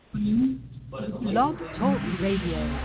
Blog Talk Radio.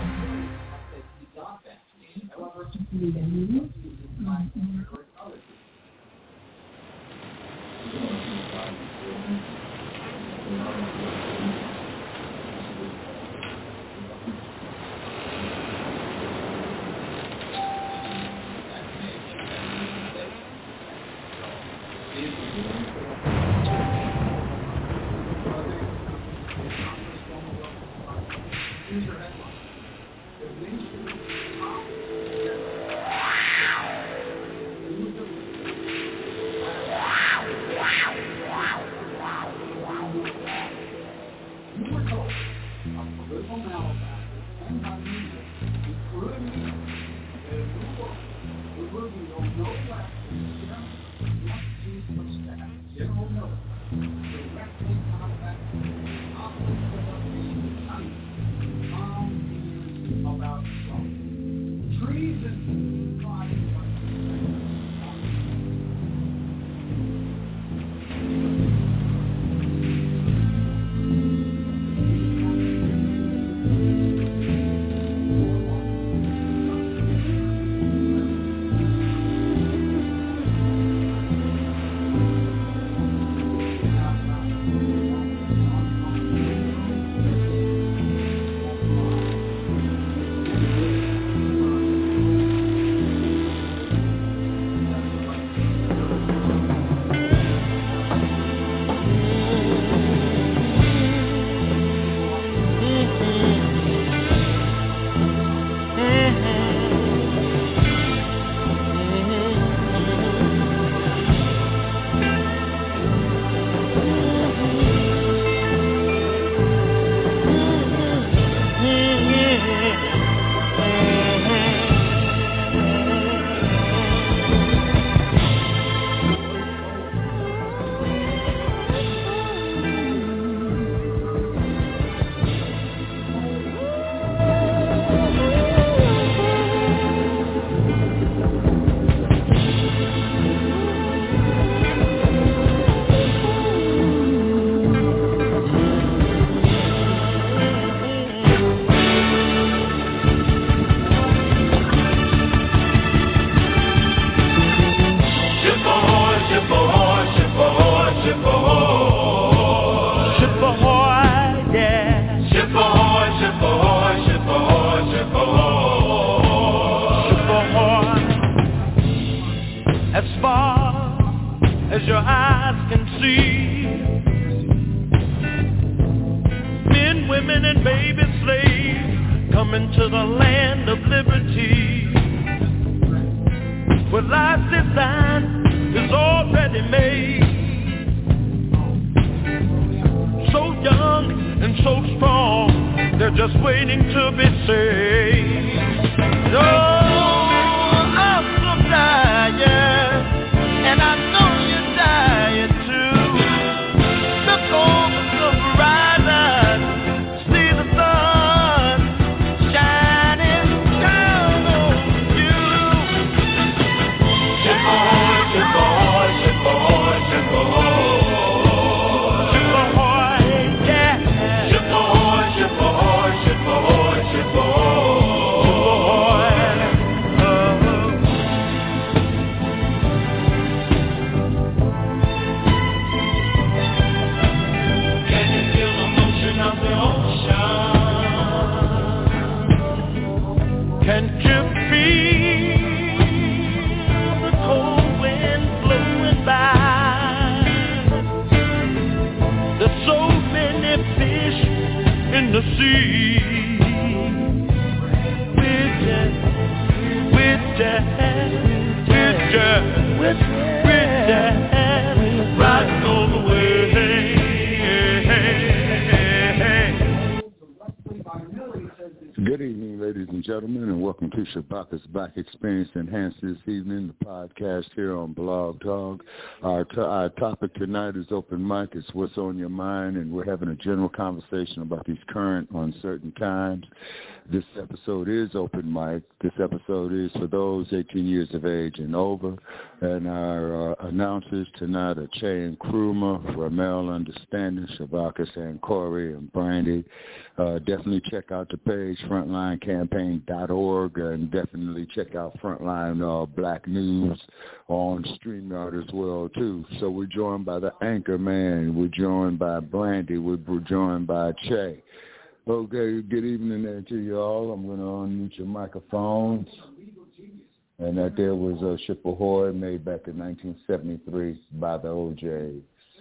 ladies and gentlemen, and welcome to Shabaka's Black Experience Enhanced this evening, the podcast here on Blog Talk. Our topic tonight is open mic. It's what's on your mind, and we're having a general conversation about these current uncertain times. This episode is open mic. This episode is for those 18 years of age and over, and our announcers tonight are Che and Kruma, Ramel Understanding, Shabaka Sankori, and Brandy. Definitely check out the page, frontlinecampaign.org, and definitely check out Frontline Black News on StreamYard as well, too. So we're joined by the Anchor Man. We're joined by Brandy. We're joined by Che. Okay, good evening there to you all. I'm going to unmute your microphones. And that there was a Ship Ahoy made back in 1973 by the OJs.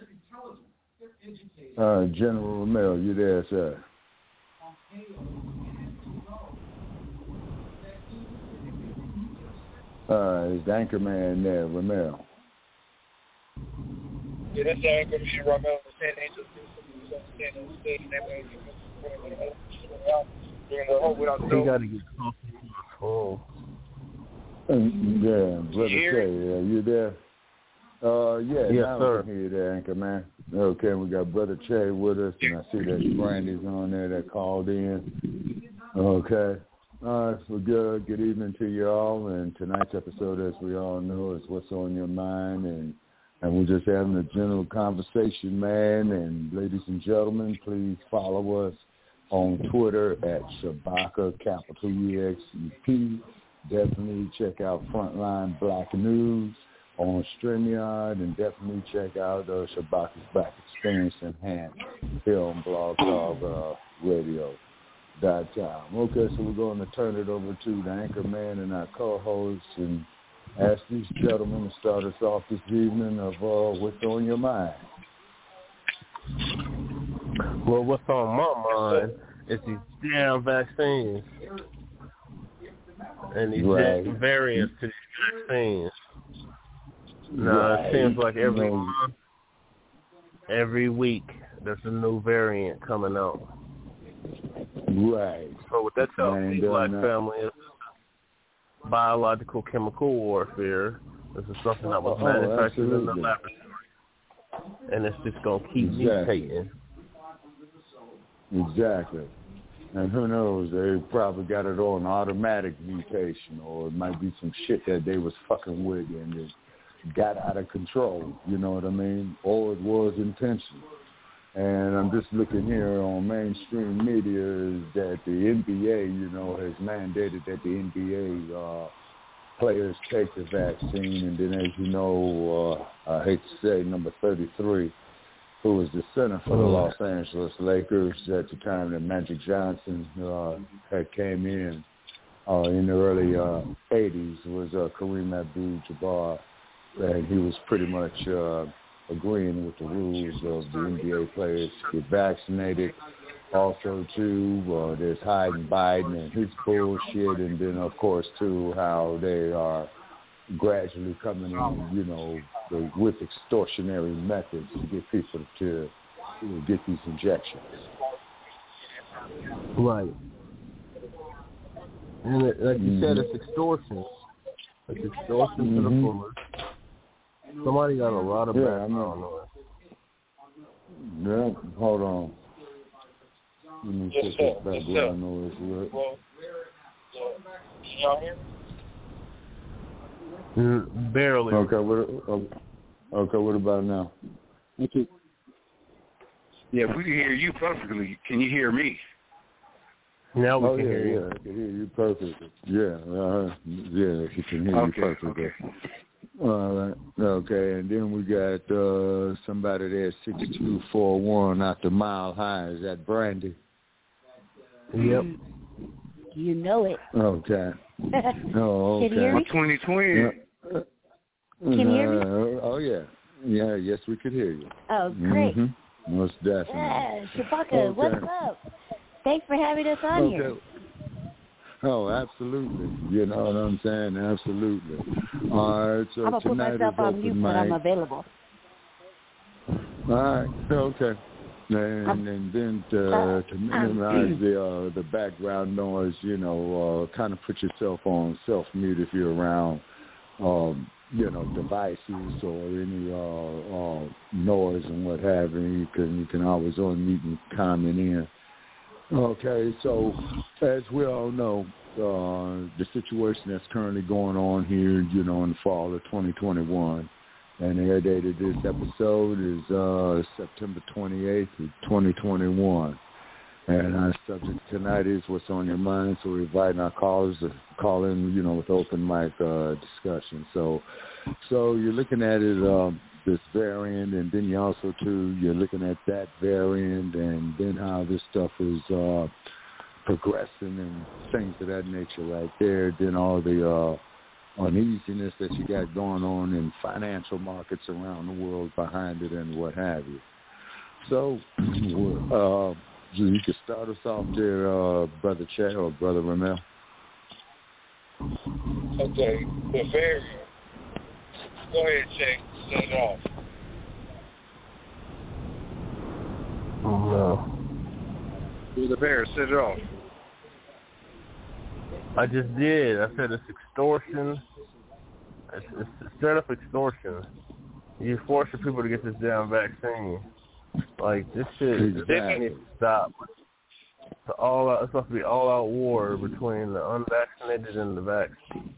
General Ramel, you there, sir? Is the Anchor Man there, Ramel? Yeah, that's the Anchor Man, Ramel. He got to get coffee. Oh. Yeah, Brother Che, you there? Yeah, yes, now sir. I can hear you there, Anchor Man. Okay, we got Brother Che with us, and I see that Brandy's on there that called in. Okay. All right, so good evening to you all, and tonight's episode, as we all know, is What's on Your Mind, and we're just having a general conversation, man, and ladies and gentlemen, please follow us on Twitter at Shabaka, capital EXEP. Definitely check out Frontline Black News on StreamYard, and definitely check out Shabaka's Black Experience Enhanced here on Blog Talk Radio.com. Okay, so we're going to turn it over to the Anchor Man and our co-hosts and ask these gentlemen to start us off this evening of what's on your mind. Well, what's on my mind is these damn vaccines and these variants to these vaccines. Now, it seems like every month, every week, there's a new variant coming out. Right. So what that tells me, Black family, is biological chemical warfare. This is something that was manufactured in the laboratory. And it's just going to keep mutating. Exactly. And who knows, they probably got it on automatic mutation, or it might be some shit that they was fucking with and it got out of control, you know what I mean? Or it was intentional. And I'm just looking here on mainstream media that the NBA, has mandated that the NBA players take the vaccine. And then, as you know, I hate to say, number 33, who was the center for the Los Angeles Lakers at the time that Magic Johnson had came in the early 80s, was Kareem Abdul-Jabbar. And he was pretty much agreeing with the rules of the NBA players to get vaccinated. Also, too, there's Biden and his bullshit, and then, of course, too, how they are gradually coming in, with extortionary methods to get people to get these injections. Right. And like you said, it's extortion. It's extortion to the fullest. Somebody got a lot of background noise. Yeah, hold on. Let me check this background noise. Well, can y'all hear me? Barely. Okay, what about now? Okay. Yeah, we can hear you perfectly. Can you hear me? Now we can hear you. Yeah, I can hear you perfectly. Yeah, you can hear you perfectly. Okay. All right. Okay, and then we got somebody there, 6241 out the Mile High. Is that Brandy? Yep. You know it. Okay. Oh, okay. Can you hear me? 2020. Can you hear me? Oh, yeah. Yeah, yes, we could hear you. Oh, great. Mm-hmm. Most definitely. Yeah, Shabaka, what's up? Thanks for having us on here. Oh, absolutely. You know what I'm saying? Absolutely. All right, so I'm going to put myself on mute when I'm available. All right, okay. And then to minimize the background noise, kind of put yourself on self-mute if you're around, devices or any noise and what have you. You can always unmute and comment in. Okay, so as we all know, the situation that's currently going on here, in the fall of 2021. And the air date of this episode is September 28th, 2021. And our subject tonight is what's on your mind. So we're inviting our callers to call in, with open mic discussion. So you're looking at it, this variant, and then you also, you're looking at that variant and then how this stuff is progressing and things of that nature right there. Then all the uneasiness that you got going on in financial markets around the world behind it and what have you. So you can start us off there, Brother Che or Brother Ramel. Okay, the variant. Go ahead, Che. Set it off. No. The bear, set it off. I just did. I said it's extortion. It's straight up extortion. You're forcing people to get this damn vaccine. Like, this shit needs to stop. It's supposed to be all-out war between the unvaccinated and the vaccinated.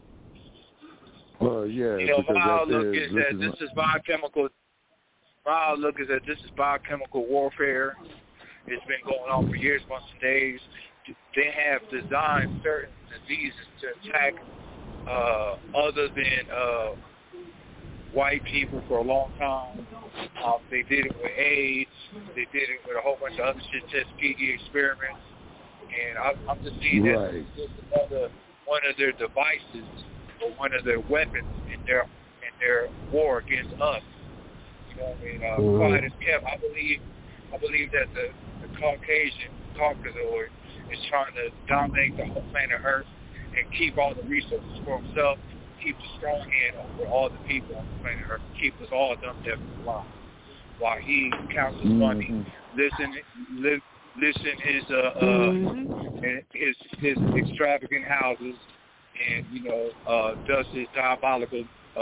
Well, yeah. My outlook is that this is biochemical. My outlook is that this is biochemical warfare. It's been going on for years, months, and days. They have designed certain diseases to attack other than white people for a long time. They did it with AIDS. They did it with a whole bunch of other shit, Tuskegee experiments. And I'm just seeing that this is another one of their devices or one of their weapons in their war against us. You know what I mean? Quiet as kept. I believe that the Caucasoid is trying to dominate the whole planet Earth and keep all the resources for himself, keep the strong hand over all the people on the planet Earth, keep us all dumb deaf and blind. While he counts his money, listen his extravagant houses, and does his diabolical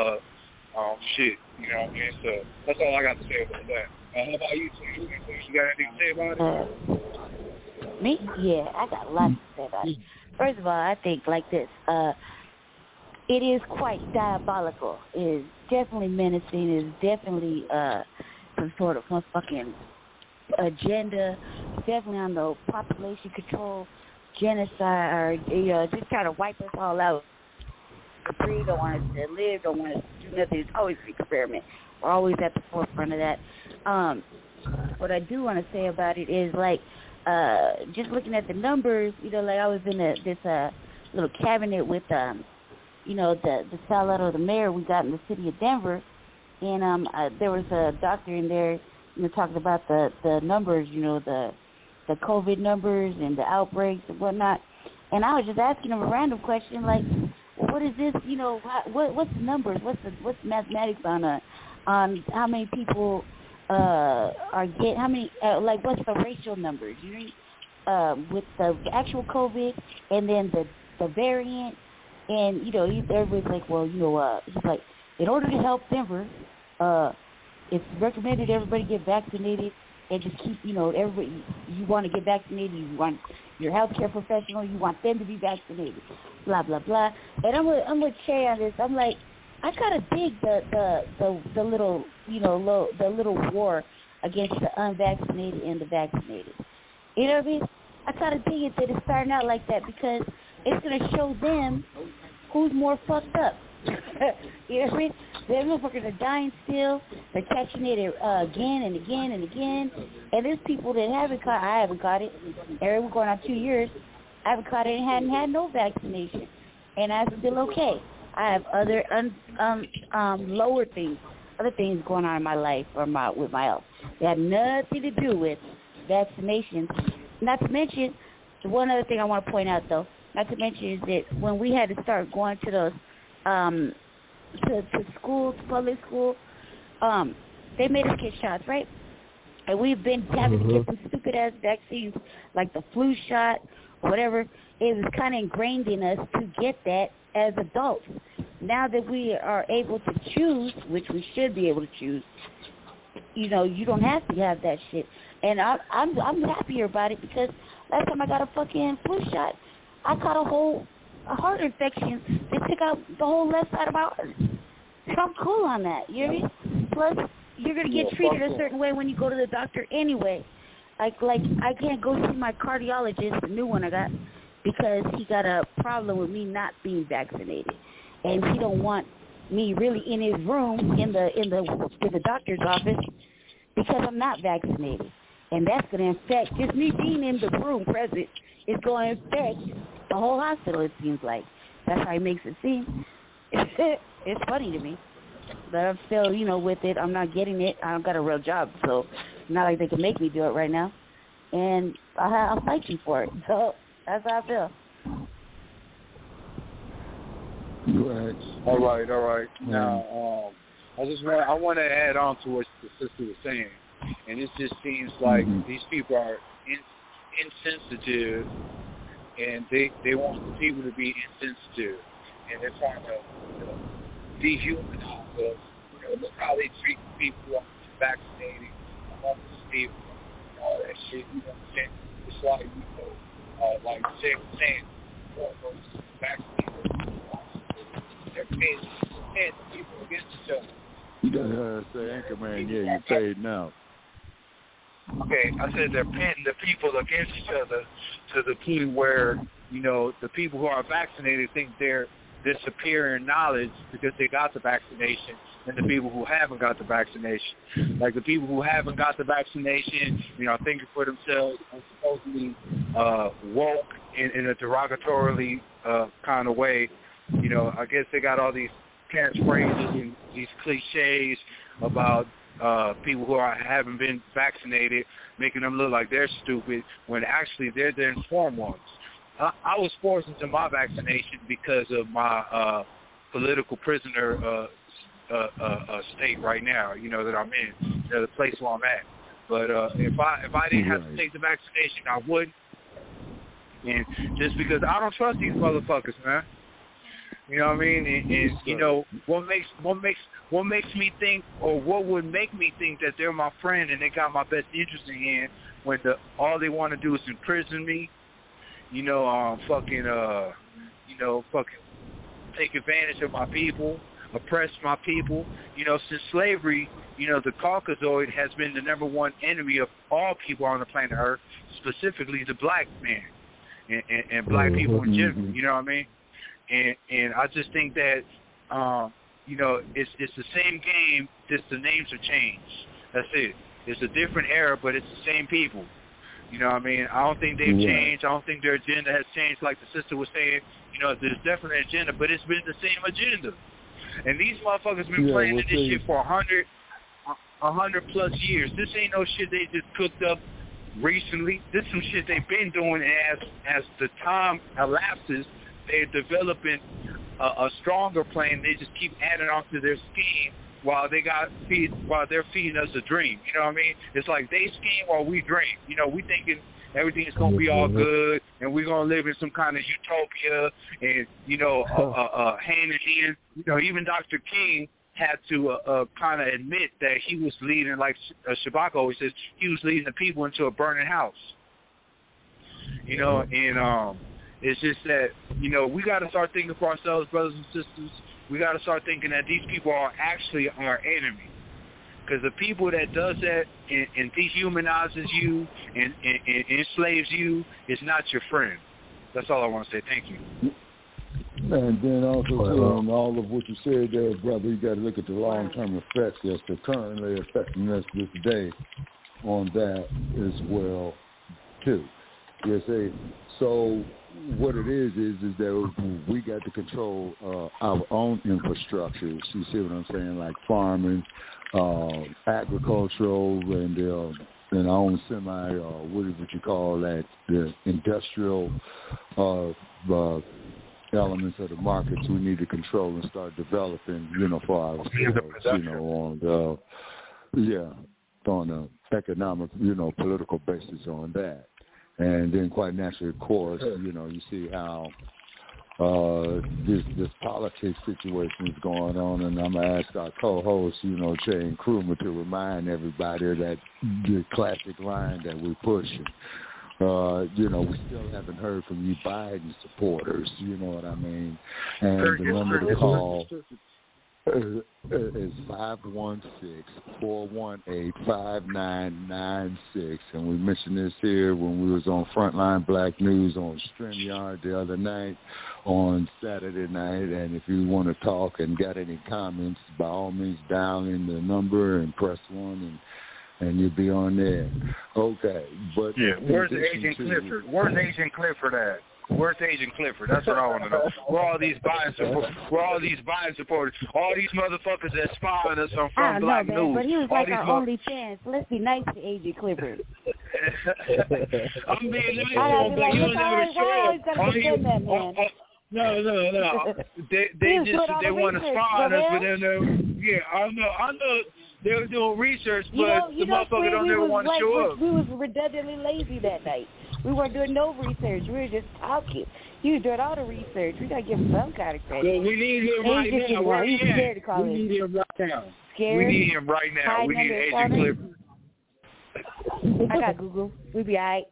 shit. You know what I mean? So that's all I got to say about that. How about you, Tim? You got anything to say about it? Me? Yeah, I got a lot to say about it. First of all, I think like this. It is quite diabolical. It is definitely menacing. It is definitely some sort of motherfucking agenda. Definitely on the population control, genocide, or just trying to wipe us all out. Free, don't want us to live, don't want us to do nothing. It's always an experiment. We're always at the forefront of that. What I do want to say about it is, like, just looking at the numbers, like I was in this little cabinet with, the sellout or the mayor we got in the city of Denver, and there was a doctor in there, talking about the numbers, the COVID numbers and the outbreaks and whatnot. And I was just asking him a random question, like, what is this? What's the numbers? What's the mathematics on how many people are getting? How many? What's the racial numbers? With the actual COVID and then the variant, and everybody's like, well, he's like, in order to help Denver, it's recommended everybody get vaccinated and just keep, everybody, you want to get vaccinated, you want your healthcare professional, you want them to be vaccinated, blah, blah, blah. And I'm with Che on this. I'm like, I kind of dig the little, the little war against the unvaccinated and the vaccinated. You know what I mean? I kind of dig it that it's starting out like that because it's going to show them who's more fucked up. You know what I mean? Them motherfuckers are dying still. They're catching it again and again and again. And there's people that haven't caught. I haven't caught it. We're going on 2 years. I haven't caught it and hadn't had no vaccination, and I'm still okay. I have other lower things, other things going on in my life or with my health. They have nothing to do with vaccinations. Not to mention, one other thing I want to point out though. Not to mention is that when we had to start going to those to school, to public school, they made us get shots, right? And we've been having to get some stupid-ass vaccines like the flu shot, whatever. It was kind of ingrained in us to get that as adults. Now that we are able to choose, which we should be able to choose, you know, you don't have to have that shit. And I'm happier about it because last time I got a fucking flu shot, I caught a heart infection that took out the whole left side of my heart. So I'm cool on that, you know what I mean? Plus, you're going to get treated a certain way when you go to the doctor anyway. Like I can't go see my cardiologist, the new one I got, because he got a problem with me not being vaccinated. And he don't want me really in his room in the doctor's office because I'm not vaccinated. And that's going to affect, just me being in the room present is going to affect the whole hospital, it seems like. That's how he makes it seem. It's funny to me. But I'm still, you know, with it. I'm not getting it. I don't got a real job, so it's not like they can make me do it right now. And I'll fight you for it. So that's how I feel. Right. All right. Now, I want to add on to what the sister was saying, and it just seems like these people are insensitive, and they want the people to be insensitive, and they're trying to dehumanize us. Look how they treat people who are vaccinated, homeless people, all that shit. You know what I'm saying? It's like, like Jay was saying, versus vaccinated. They're pitting people against each other. You gotta say, Anchorman, yeah, you're paid now. Okay, I said they're pitting the people against each other to the point where, you know, the people who are vaccinated think they're superior in knowledge because they got the vaccination, and the people who haven't got the vaccination. Like the people who haven't got the vaccination, you know, thinking for themselves and supposedly woke in a derogatorily kind of way. You know, I guess they got all these catchphrases and these cliches about people who haven't been vaccinated, making them look like they're stupid when actually they're the informed ones. I was forced into my vaccination because of my political prisoner state right now, you know, that I'm in, you know, the place where I'm at. But if I didn't have to take the vaccination, I wouldn't. And just because I don't trust these motherfuckers, man. You know what I mean? And you know, what makes me think, or what would make me think that they're my friend and they got my best interest in hand when all they want to do is imprison me, fucking take advantage of my people, oppress my people. You know, since slavery, you know, the Caucasoid has been the number one enemy of all people on the planet Earth, specifically the black man and black people in general. You know what I mean? And I just think that, you know, it's the same game, just the names have changed. That's it. It's a different era, but it's the same people. You know what I mean? I don't think they've changed. I don't think their agenda has changed like the sister was saying. You know, there's definitely an agenda, but it's been the same agenda. And these motherfuckers been playing in this shit for 100 plus years. This ain't no shit they just cooked up recently. This is some shit they've been doing, as the time elapses, they're developing a stronger plan. They just keep adding on to their scheme while they're feeding us a dream. You know what I mean? It's like they scheme while we dream. You know, we thinking everything's going to be all good and we're going to live in some kind of utopia and, you know, hand in hand. You know, even Dr. King had to kind of admit that he was leading, like Shabaka always says, he was leading the people into a burning house. You know, and it's just that, you know, we got to start thinking for ourselves, brothers and sisters. We got to start thinking that these people are actually our enemy. Because the people that does that and dehumanizes you and enslaves you is not your friend. That's all I want to say. Thank you. And then also, too, on all of what you said there, brother, you got to look at the long-term effects that's currently affecting us this day on that as well, too. You say, so what it is that we got to control our own infrastructures. You see what I'm saying? Like farming, agricultural, and our own what you call that, the industrial elements of the markets we need to control and start developing, you know, for ourselves, you know, on an economic, political basis on that. And then quite naturally, of course, you see how this politics situation is going on, and I'm going to ask our co-host, Shane Krumer, to remind everybody of that the classic line that we're pushing. We still haven't heard from you Biden supporters, you know what I mean? And the number to call is 516-418-5996. And we mentioned this here when we was on Frontline Black News on StreamYard the other night, on Saturday night. And if you want to talk and got any comments, by all means dial in the number and press 1 and you'll be on there. Okay, but yeah, where's Agent Clifford? Where's Agent Clifford at? Where's Agent Clifford? That's what I want to know. Where all these Biden supporters? All these motherfuckers that spy on us on Front Black News. But he was like our only fan, so let's be nice to Agent Clifford. I'm being nice, but you don't never show up. No. They want to spy on us, but then I know. They were doing research, but the motherfucker don't ever want to show up. We was redundantly lazy that night. We weren't doing no research. We were just talking. You were doing all the research. We got to give him some kind of credit. Well, we need him right now. Where he at? We need him right now. Scared? We need him right now. We need Agent Clifford. I got Google. We be all right.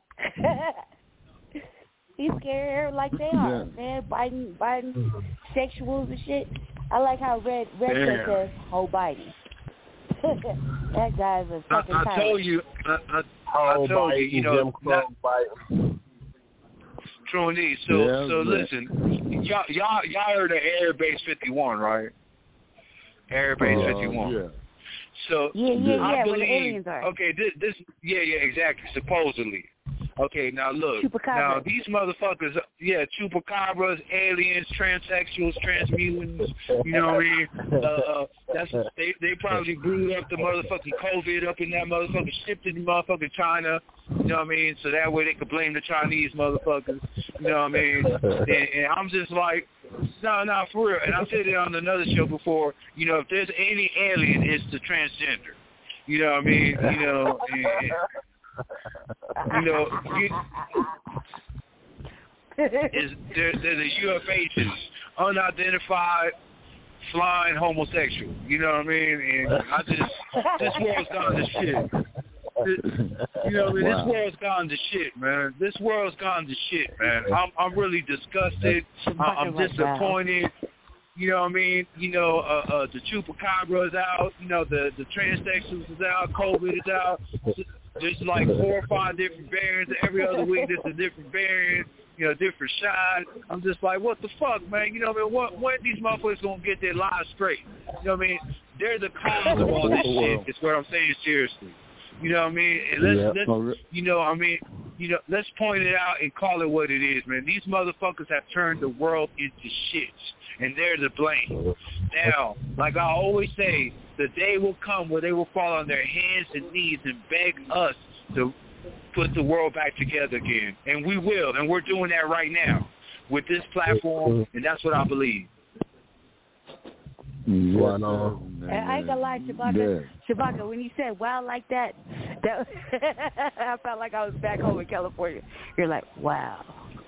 He's scared like they are, man. Biden sexuals and shit. I like how Red says, "Oh, Biden." That guy's a fucking I told you, True indeed. So listen, y'all heard of Air Base 51, right? Air Base 51. Yeah. So I believe, where the aliens are. Okay, this exactly. Supposedly. Okay, now look. Chupacabra. Now these motherfuckers, chupacabras, aliens, transsexuals, transmutants. You know what I mean? They probably brewed up the motherfucking COVID up in that motherfucker, shipped it to motherfucking China. You know what I mean? So that way they could blame the Chinese motherfuckers. You know what I mean? And I'm just like, no, for real. And I said it on another show before. If there's any alien, it's the transgender. You know what I mean? They're the UFHs, unidentified flying homosexual. You know what I mean? And this world's gone to shit. This world's gone to shit, man. This world's gone to shit, man. I'm really disgusted. I'm disappointed. You know what I mean? The chupacabra is out. The transsexuals is out. COVID is out. There's like 4 or 5 different variants. Every other week there's a different variant, different shot. I'm just like, what the fuck, man? When these motherfuckers gonna get their lives straight? You know what I mean? They're the cause of all this shit. It's what I'm saying seriously. You know what I mean? And let's point it out and call it what it is, man. These motherfuckers have turned the world into shits, and they're to blame. Now, like I always say, the day will come where they will fall on their hands and knees and beg us to put the world back together again. And we will, and we're doing that right now with this platform, and that's what I believe. Right on. I ain't gonna lie, Chewbacca. Chewbacca, when you said wow like that I felt like I was back home in California. You're like, wow.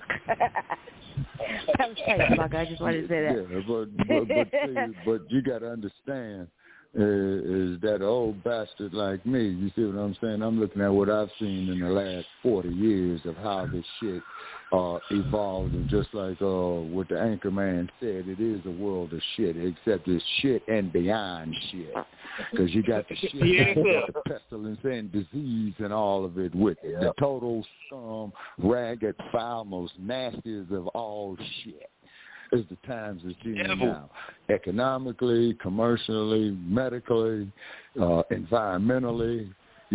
I'm sorry, Chewbacca. I just wanted to say that. Yeah, but you got to understand is that old bastard like me. You see what I'm saying? I'm looking at what I've seen in the last 40 years of how this shit evolved, and just like what the anchor man said, it is a world of shit, except it's shit and beyond shit, because you got the shit, you got the pestilence and disease and all of it with it. The total ragged, foul, most nastiest of all shit is the times it's in now, economically, commercially, medically, environmentally,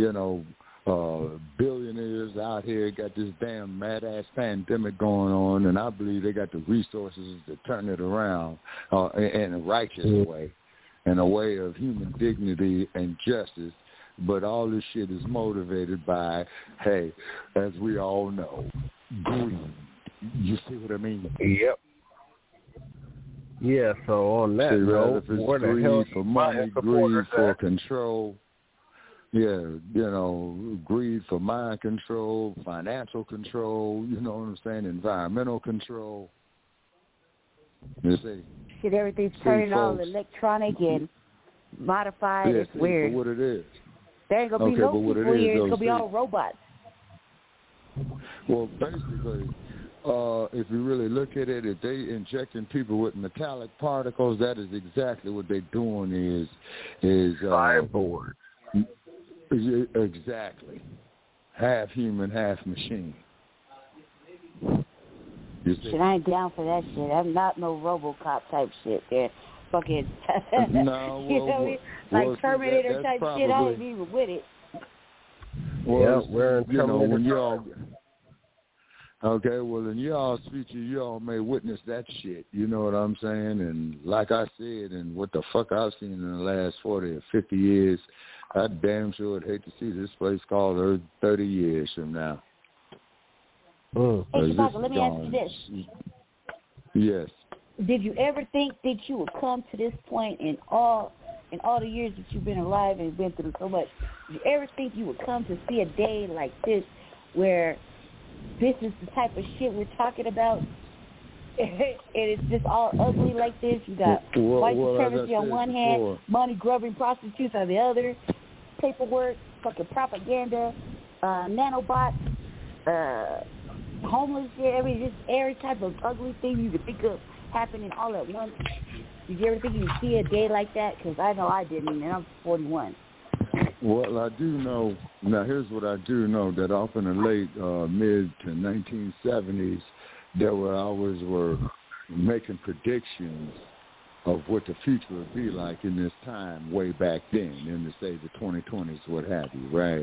billionaires out here got this damn mad-ass pandemic going on, and I believe they got the resources to turn it around in a righteous way, in a way of human dignity and justice. But all this shit is motivated by, hey, as we all know, greed. You see what I mean? Yep. Yeah, so on that note, where the hell for money, greed for control. greed for mind control, financial control, you know what I'm saying, environmental control. You see? Shit, everything's turning all electronic and modified. It's weird. What it is. There ain't going to be no people here. It's going to be all robots. Well, basically, if you really look at it, if they injecting people with metallic particles, that is exactly what they're doing is cyborg. Exactly. Half human, half machine. Shit, I ain't down for that shit. I'm not no RoboCop type shit there. Fucking, no, you know, like Terminator type probably, shit, I ain't even with it. Well, we're in Terminator. Okay, well, in y'all's future, y'all may witness that shit. You know what I'm saying? And like I said, and what the fuck I've seen in the last 40 or 50 years, I damn sure would hate to see this place called Earth 30 years from now. Hey, Chewbacca, let me ask you this. Yes. Did you ever think that you would come to this point in all the years that you've been alive and been through so much? Did you ever think you would come to see a day like this where this is the type of shit we're talking about? And it's just all ugly like this. You got white supremacy on one hand, money grubbing prostitutes on the other, paperwork, fucking propaganda, nanobots, homeless shit, every type of ugly thing you could think of happening all at once. Did you ever think you'd see a day like that? Because I know I didn't, and I'm 41. Well, I do know. Now, here's what I do know, that off in the late mid to 1970s, there were always making predictions of what the future would be like in this time way back then, in the, say, the 2020s, what have you, right?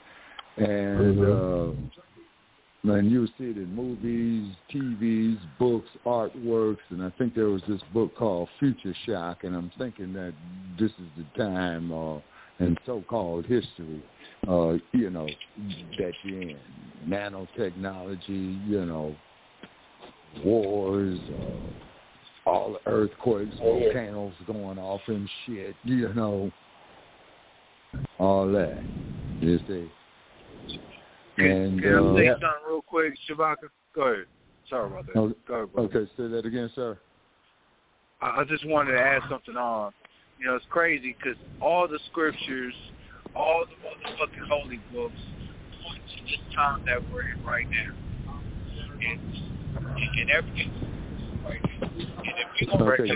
And and you see it in movies, TVs, books, artworks, and I think there was this book called Future Shock, and I'm thinking that this is the time in so-called history, that you're in. Nanotechnology, wars, all the earthquakes, volcanoes going off and shit, all that, you see. Can I say something real quick, Chewbacca? Go ahead. Sorry about that. Go ahead, bro. Okay, say that again, sir. I just wanted to add something on. It's crazy because all the scriptures, all the motherfucking holy books point to this time that we're in right now. And everything right now. And if we're going to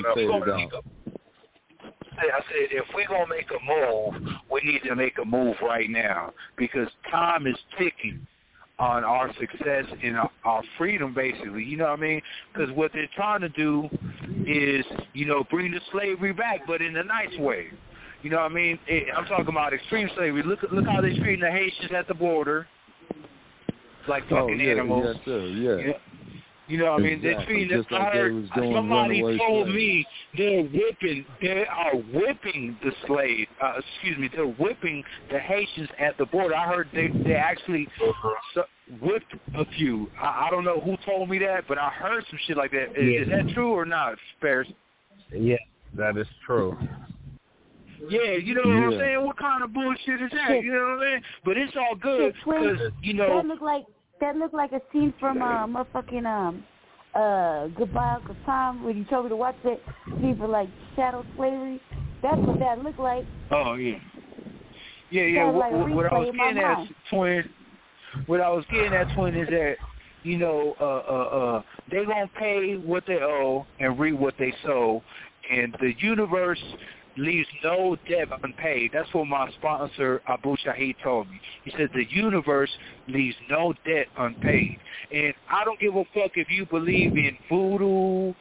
if we're going to make a move, we need to make a move right now because time is ticking on our success and our freedom, basically. You know what I mean? Because what they're trying to do is, bring the slavery back, but in a nice way. You know what I mean? I'm talking about extreme slavery. Look how they're treating the Haitians at the border like fucking animals. Yes, sir, yeah. You know what I mean? They're treating this. I heard somebody told me they're whipping the slave. They're whipping the Haitians at the border. I heard they actually whipped a few. I don't know who told me that, but I heard some shit like that. Is that true or not, Spares? Yeah, that is true. Yeah, you know what I'm saying? What kind of bullshit is that? You know what I mean? But it's all good because, That looked like a scene from motherfucking Goodbye Uncle Tom when you told me to watch that scene for like chattel slavery. That's what that looked like. Oh yeah. Yeah. What I was getting at, twin. What I was getting at, twin, is that they gonna pay what they owe and reap what they sow, and the universe leaves no debt unpaid. That's what my sponsor, Abu Shahid, told me. He said the universe leaves no debt unpaid. And I don't give a fuck if you believe in voodoo,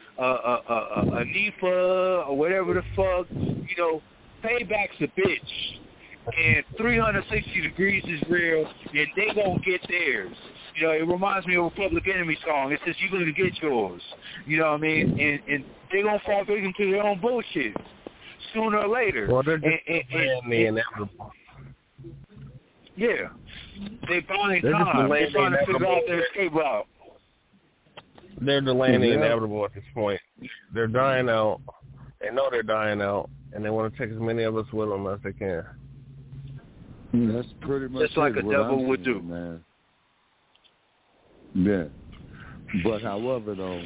Anifa, or whatever the fuck. Payback's a bitch. And 360 degrees is real, and they gonna get theirs. It reminds me of a Public Enemy song. It says you're gonna get yours. You know what I mean? And they gonna fall victim to their own bullshit sooner or later. Well, they're just delaying the inevitable. Yeah. They're buying time. They're trying to figure out their escape route. They're delaying the inevitable at this point. They're dying out. They know they're dying out, and they want to take as many of us with them as they can. That's pretty much just like a devil would do, man. Yeah, but however though,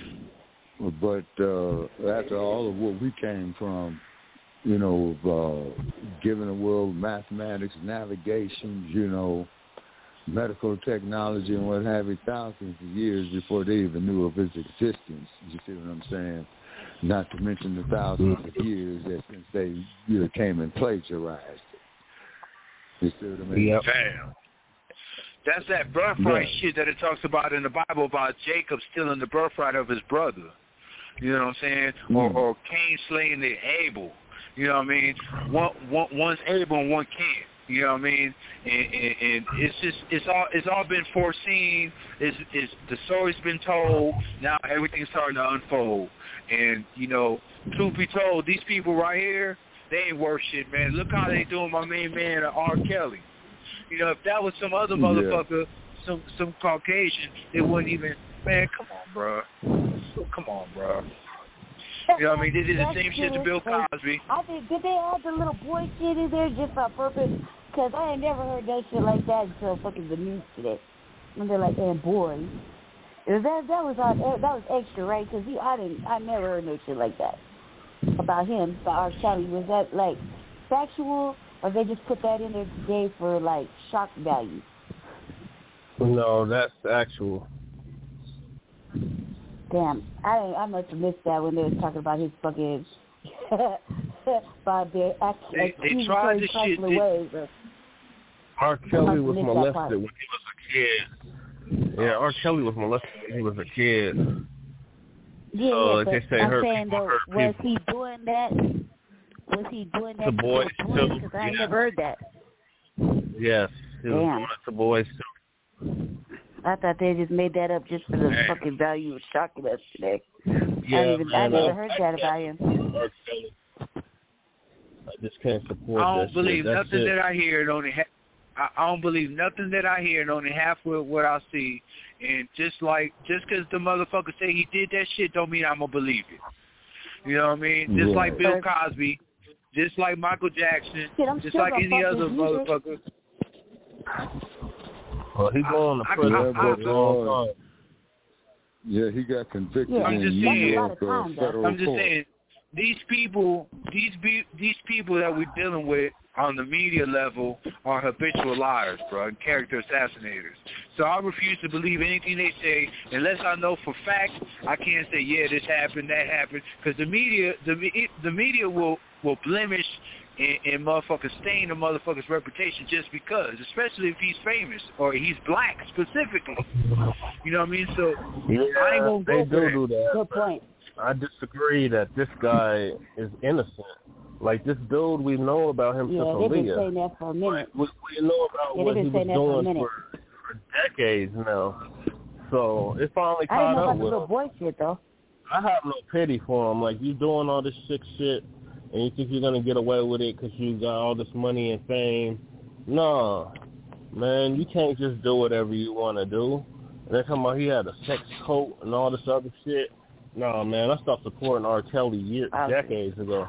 after all of what we came from, you know, giving the world mathematics, navigation, you know, medical technology and what have you, thousands of years before they even knew of its existence. You see what I'm saying? Not to mention the thousands of years that since they came and plagiarized it. You see what I mean? Yep. Damn. That's that birthright shit that it talks about in the Bible about Jacob stealing the birthright of his brother. You know what I'm saying? Or Cain slaying the Abel. You know what I mean? One's able and one can't. You know what I mean? And it's all been foreseen. It's the story's been told. Now everything's starting to unfold. And you know, truth be told, these people right here, they ain't worth shit, man. Look how they doing my main man, R. Kelly. You know, if that was some other motherfucker, some Caucasian, they wouldn't even. Man, come on, bro. Come on, bro. You know what I mean? They did the same shit to Bill Cosby. I think, did they add the little boy shit in there just on purpose? Because I ain't never heard that shit like that until fucking the news today. And they're like, and boy. That was extra, right? Because I never heard no shit like that about him, about R. Kelly. Was that, like, factual, or they just put that in there today for, like, shock value? No, that's actual. Damn, I must have missed that when they was talking about his fucking about their accusatory trifling ways. R. Kelly was molested when he was a kid. Yeah, R. Kelly was molested when he was a kid. Yeah, so but they say I'm saying though, was he doing that? Was he doing that to boys too? Because I ain't never heard that. Yes, he was doing it to boys too. I thought they just made that up just for the fucking value of shocking us today. Yeah, I never heard that about him. I just can't support I that don't believe shit. nothing that I hear. I don't believe nothing that I hear and only half of what I see. And just because the motherfucker say he did that shit don't mean I'm going to believe it. You know what I mean? Just like Bill Cosby, just like Michael Jackson, just like any other motherfucker. Well, he's going to prison for a long time. Yeah, he got convicted I'm just in saying, New York federal I'm just court. saying, these people that we're dealing with on the media level are habitual liars, bro, and character assassinators. So I refuse to believe anything they say unless I know for fact. I can't say, yeah, this happened, that happened, because the media will blemish and motherfuckers stain the motherfucker's reputation just because, especially if he's famous or he's black specifically. You know what I mean? So I ain't gonna go do that. Good point. I disagree that this guy is innocent. Like this dude, we know about him since Aaliyah. Yeah, they've been saying that for a minute. We know about what he was doing for decades now. So it finally caught up with him. I didn't know about the little boy shit though. I have no pity for him. Like you doing all this sick shit. And you think you're going to get away with it because you got all this money and fame. No, man, you can't just do whatever you want to do. And they're talking about he had a sex cult and all this other shit. No, man, I stopped supporting R. Kelly decades ago.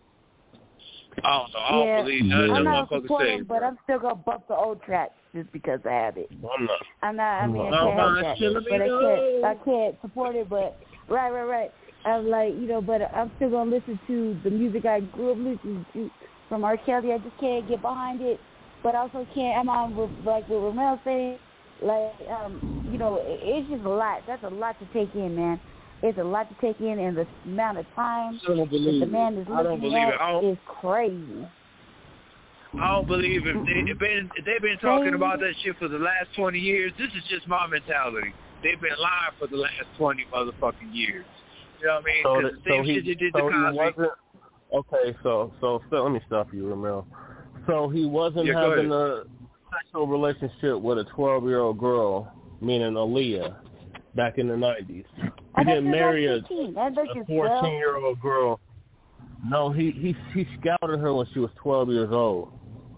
I don't believe none of I'm them not motherfuckers supporting say. But I'm still going to bump the old tracks just because I have it. I'm not. I can't help that. But I can't support it, but right. I'm like, but I'm still going to listen to the music I grew up listening to from R. Kelly. I just can't get behind it, but I also can't. I'm on with, like what Romel saying. Like, it's just a lot. That's a lot to take in, man. It's a lot to take in, and the amount of time that the man is looking at is crazy. I don't believe they've been talking about that shit for the last 20 years. This is just my mentality. They've been lying for the last 20 motherfucking years. You know what I mean? Because the same shit they did to Cosby. Okay, so let me stop you, Romel. So he wasn't having a sexual relationship with a 12-year-old girl, meaning Aaliyah, back in the 90s. He didn't marry a 14-year-old girl. No, he scouted her when she was 12 years old.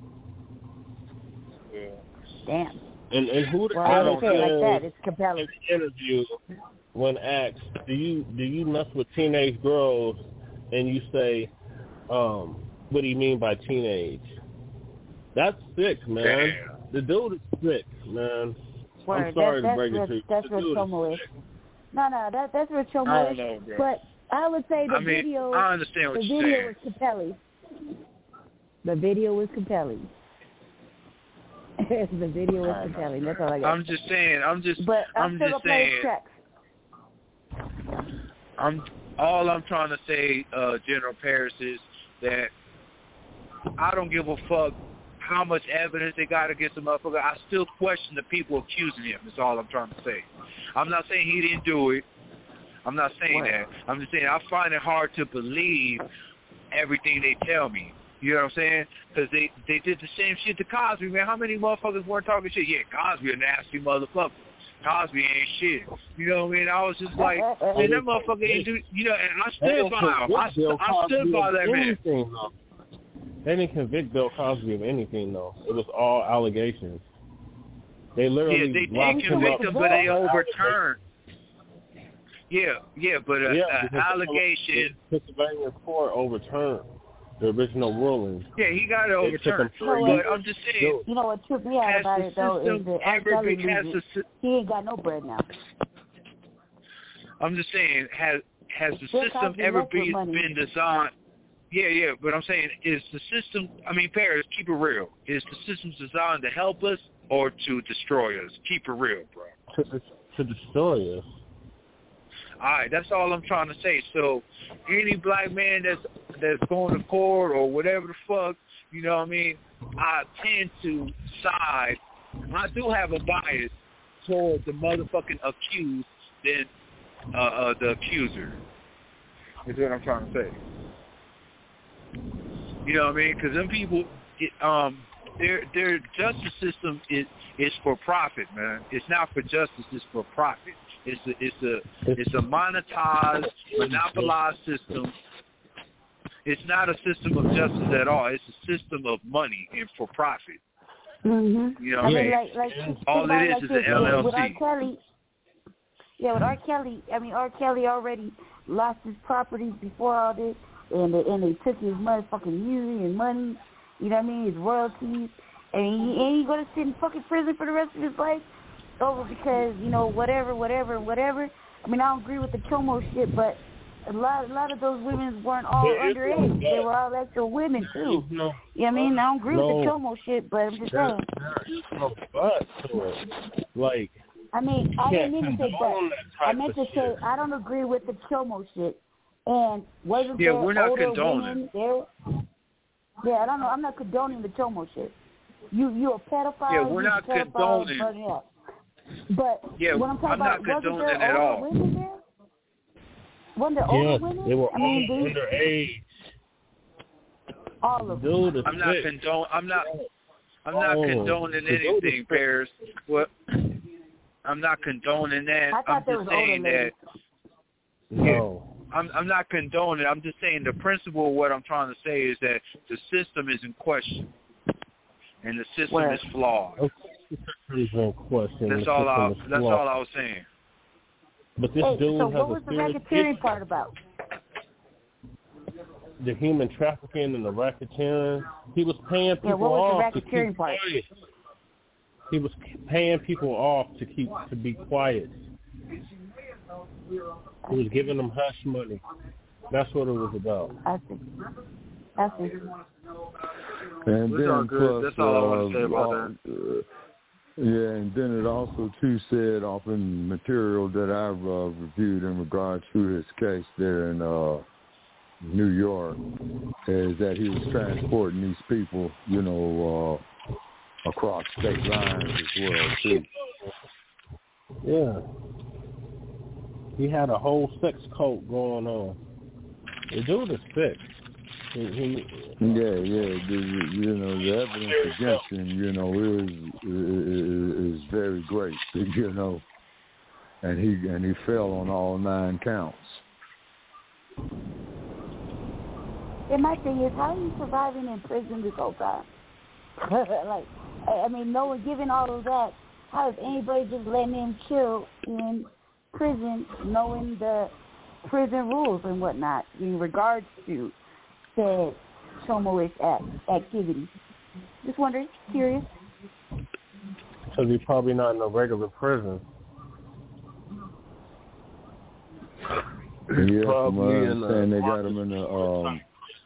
Damn. And who the hell said like that? It's compelling. In the interview, when asked, do you mess with teenage girls, and you say, what do you mean by teenage? That's sick, man. Damn. The dude is sick, man. Word. I'm sorry to break it to you. That's where Chomo is. No, that's where Chomo is. know, bro. But I would say the video. I understand what you're saying. saying. Was compelling. The video was compelling. The video was compelling. That's all I got. I'm just saying. I'm just saying. All I'm trying to say, General Paris, is that I don't give a fuck how much evidence they got against the motherfucker. I still question the people accusing him. That's all I'm trying to say. I'm not saying he didn't do it. I'm not saying that. I'm just saying I find it hard to believe everything they tell me. You know what I'm saying? Because they did the same shit to Cosby, man. How many motherfuckers weren't talking shit? Yeah, Cosby a nasty motherfucker. Cosby ain't shit. You know what I mean? I was just like, man, that motherfucker ain't do, you know, and I stood by him. I stood by that man. They didn't convict Bill Cosby of anything, though. It was all allegations. They literally they did convict him, but they overturned. But allegation. Pennsylvania court overturned the original ruling. Yeah, he got it overturned. But I'm just saying. You know what tripped me out about it, though, is that R. Kelly he ain't got no bread now. I'm just saying, has the system ever been designed? Yeah, but I'm saying, is the system, Paris, keep it real. Is the system designed to help us or to destroy us? Keep it real, bro. To destroy us. All right, that's all I'm trying to say. So any black man that's going to court or whatever the fuck, you know what I mean, I tend to side. I do have a bias toward the motherfucking accused than the accuser. Is what I'm trying to say. You know what I mean? Because them people, their justice system is for profit, man. It's not for justice. It's for profit. It's a monetized, monopolized system. It's not a system of justice at all. It's a system of money and for profit. Mm-hmm. You know what I mean? All it is an LLC. With R. Kelly, R. Kelly already lost his properties before all this, and they took his motherfucking music and money, you know what I mean, his royalties, and he going to sit in fucking prison for the rest of his life over because, you know, whatever. I don't agree with the Chomo shit, but a lot of those women weren't all underage. They were all actual women, too. You know what I mean? I don't agree with the Chomo shit, but I'm just saying. Like, I didn't mean to say that. I meant to say I don't agree with the Chomo shit. And wasn't there we're not older condoning. women there? Yeah, I don't know. I'm not condoning the Chomo shit. You a pedophile. Yeah, we're not condoning. But what I'm talking about, wasn't there older all. women there? Wasn't there older women? They were all underage. All of them. I'm not condoning anything, Paris. What? I'm not condoning that. I'm just saying that. No. I'm not condoning. I'm just saying the principle of what I'm trying to say is that the system is in question, and the system is flawed. That's all I was saying. But this dude so has what was the racketeering part about? The human trafficking and the racketeering. He was paying people what was off the racketeering part? Quiet. He was paying people off to be quiet. He was giving them hush money. That's what it was about. I see. And then plus, that's all I want to say about that. And then it also too said off in material that I've reviewed in regard to his case there in New York is that he was transporting these people, you know, across state lines as well too. Yeah. He had a whole sex cult going on. The dude is sick. You know, the evidence against him, you know, is very great, you know, and he fell on all 9 counts. And my thing is, how are you surviving in prison this whole time? No one giving all of that. How is anybody just letting him chill in prison, knowing the prison rules and whatnot in regards to said Chomoist activity? Just wondering, curious. Because he's probably not in a regular prison. Yeah, from saying they got him in the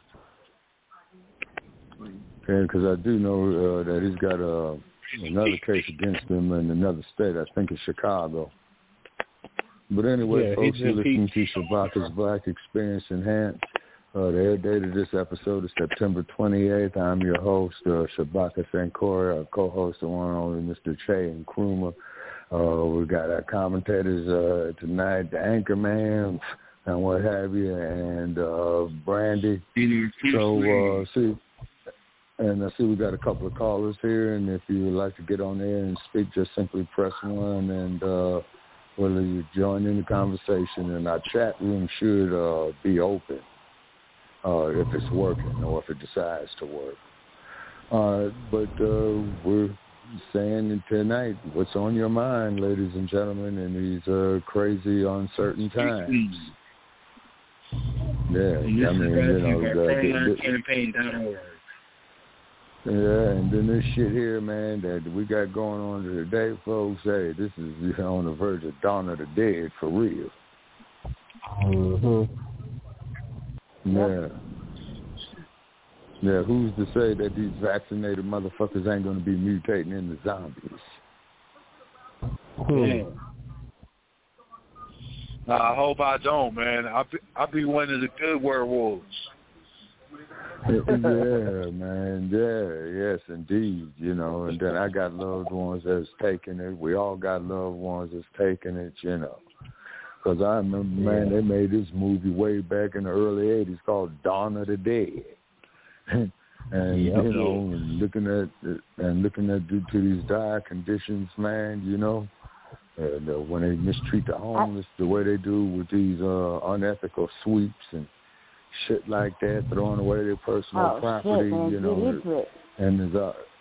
because I do know that he's got another case against him in another state. I think it's Chicago. But anyway, folks, you're listening to Shabaka's Black Experience Enhanced. The air date of this episode is September 28th. I'm your host, Shabaka Sankora, our co-host, the one and only Mr. Che and Kruma. We got our commentators tonight, the Anchorman and what have you, and Brandy. So, I see we got a couple of callers here, and if you would like to get on there and speak, just simply press 1, and whether you join in the conversation, and our chat room should be open if it's working or if it decides to work. But we're saying tonight, what's on your mind, ladies and gentlemen, in these crazy, uncertain times? Yeah, I mean, campaign.org. Yeah, and then this shit here, man, that we got going on today, folks, hey, this is on the verge of Dawn of the Dead for real. Mm-hmm. Yeah. Yeah, who's to say that these vaccinated motherfuckers ain't going to be mutating into zombies? I hope I don't, man. I'll be one of the good werewolves. Yeah, man. Yeah, yes, indeed. You know, and then I got loved ones that's taking it. We all got loved ones that's taking it, you know. Because I remember, man, they made this movie way back in the early 80s called Dawn of the Dead. And, you know, looking at due to these dire conditions, man, you know, and when they mistreat the homeless the way they do with these unethical sweeps and shit like that, throwing away their personal property, you know, and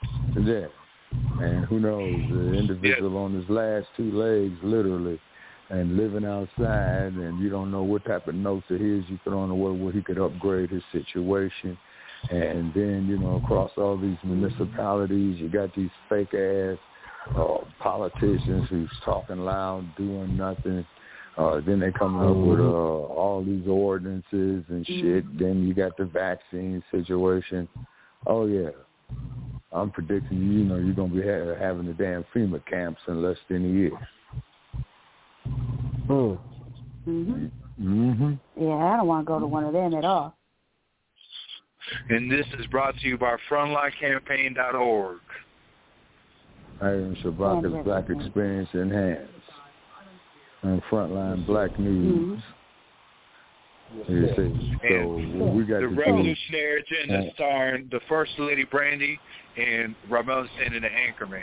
and who knows, the individual on his last two legs, literally, and living outside, and you don't know what type of notes of his you throwing away where he could upgrade his situation. And then, you know, across all these municipalities, you got these fake-ass politicians who's talking loud, doing nothing. Then they coming up with all these ordinances and shit. Then you got the vaccine situation. Oh, yeah. I'm predicting, you know, you're going to be having the damn FEMA camps in less than a year. Yeah, I don't want to go to one of them at all. And this is brought to you by FrontlineCampaign.org. I am Shabaka's Black Experience Enhanced and Frontline Black News. You see, so we got the Revolutionary Agenda starring the First Lady Brandy and Ramon and the Anchorman.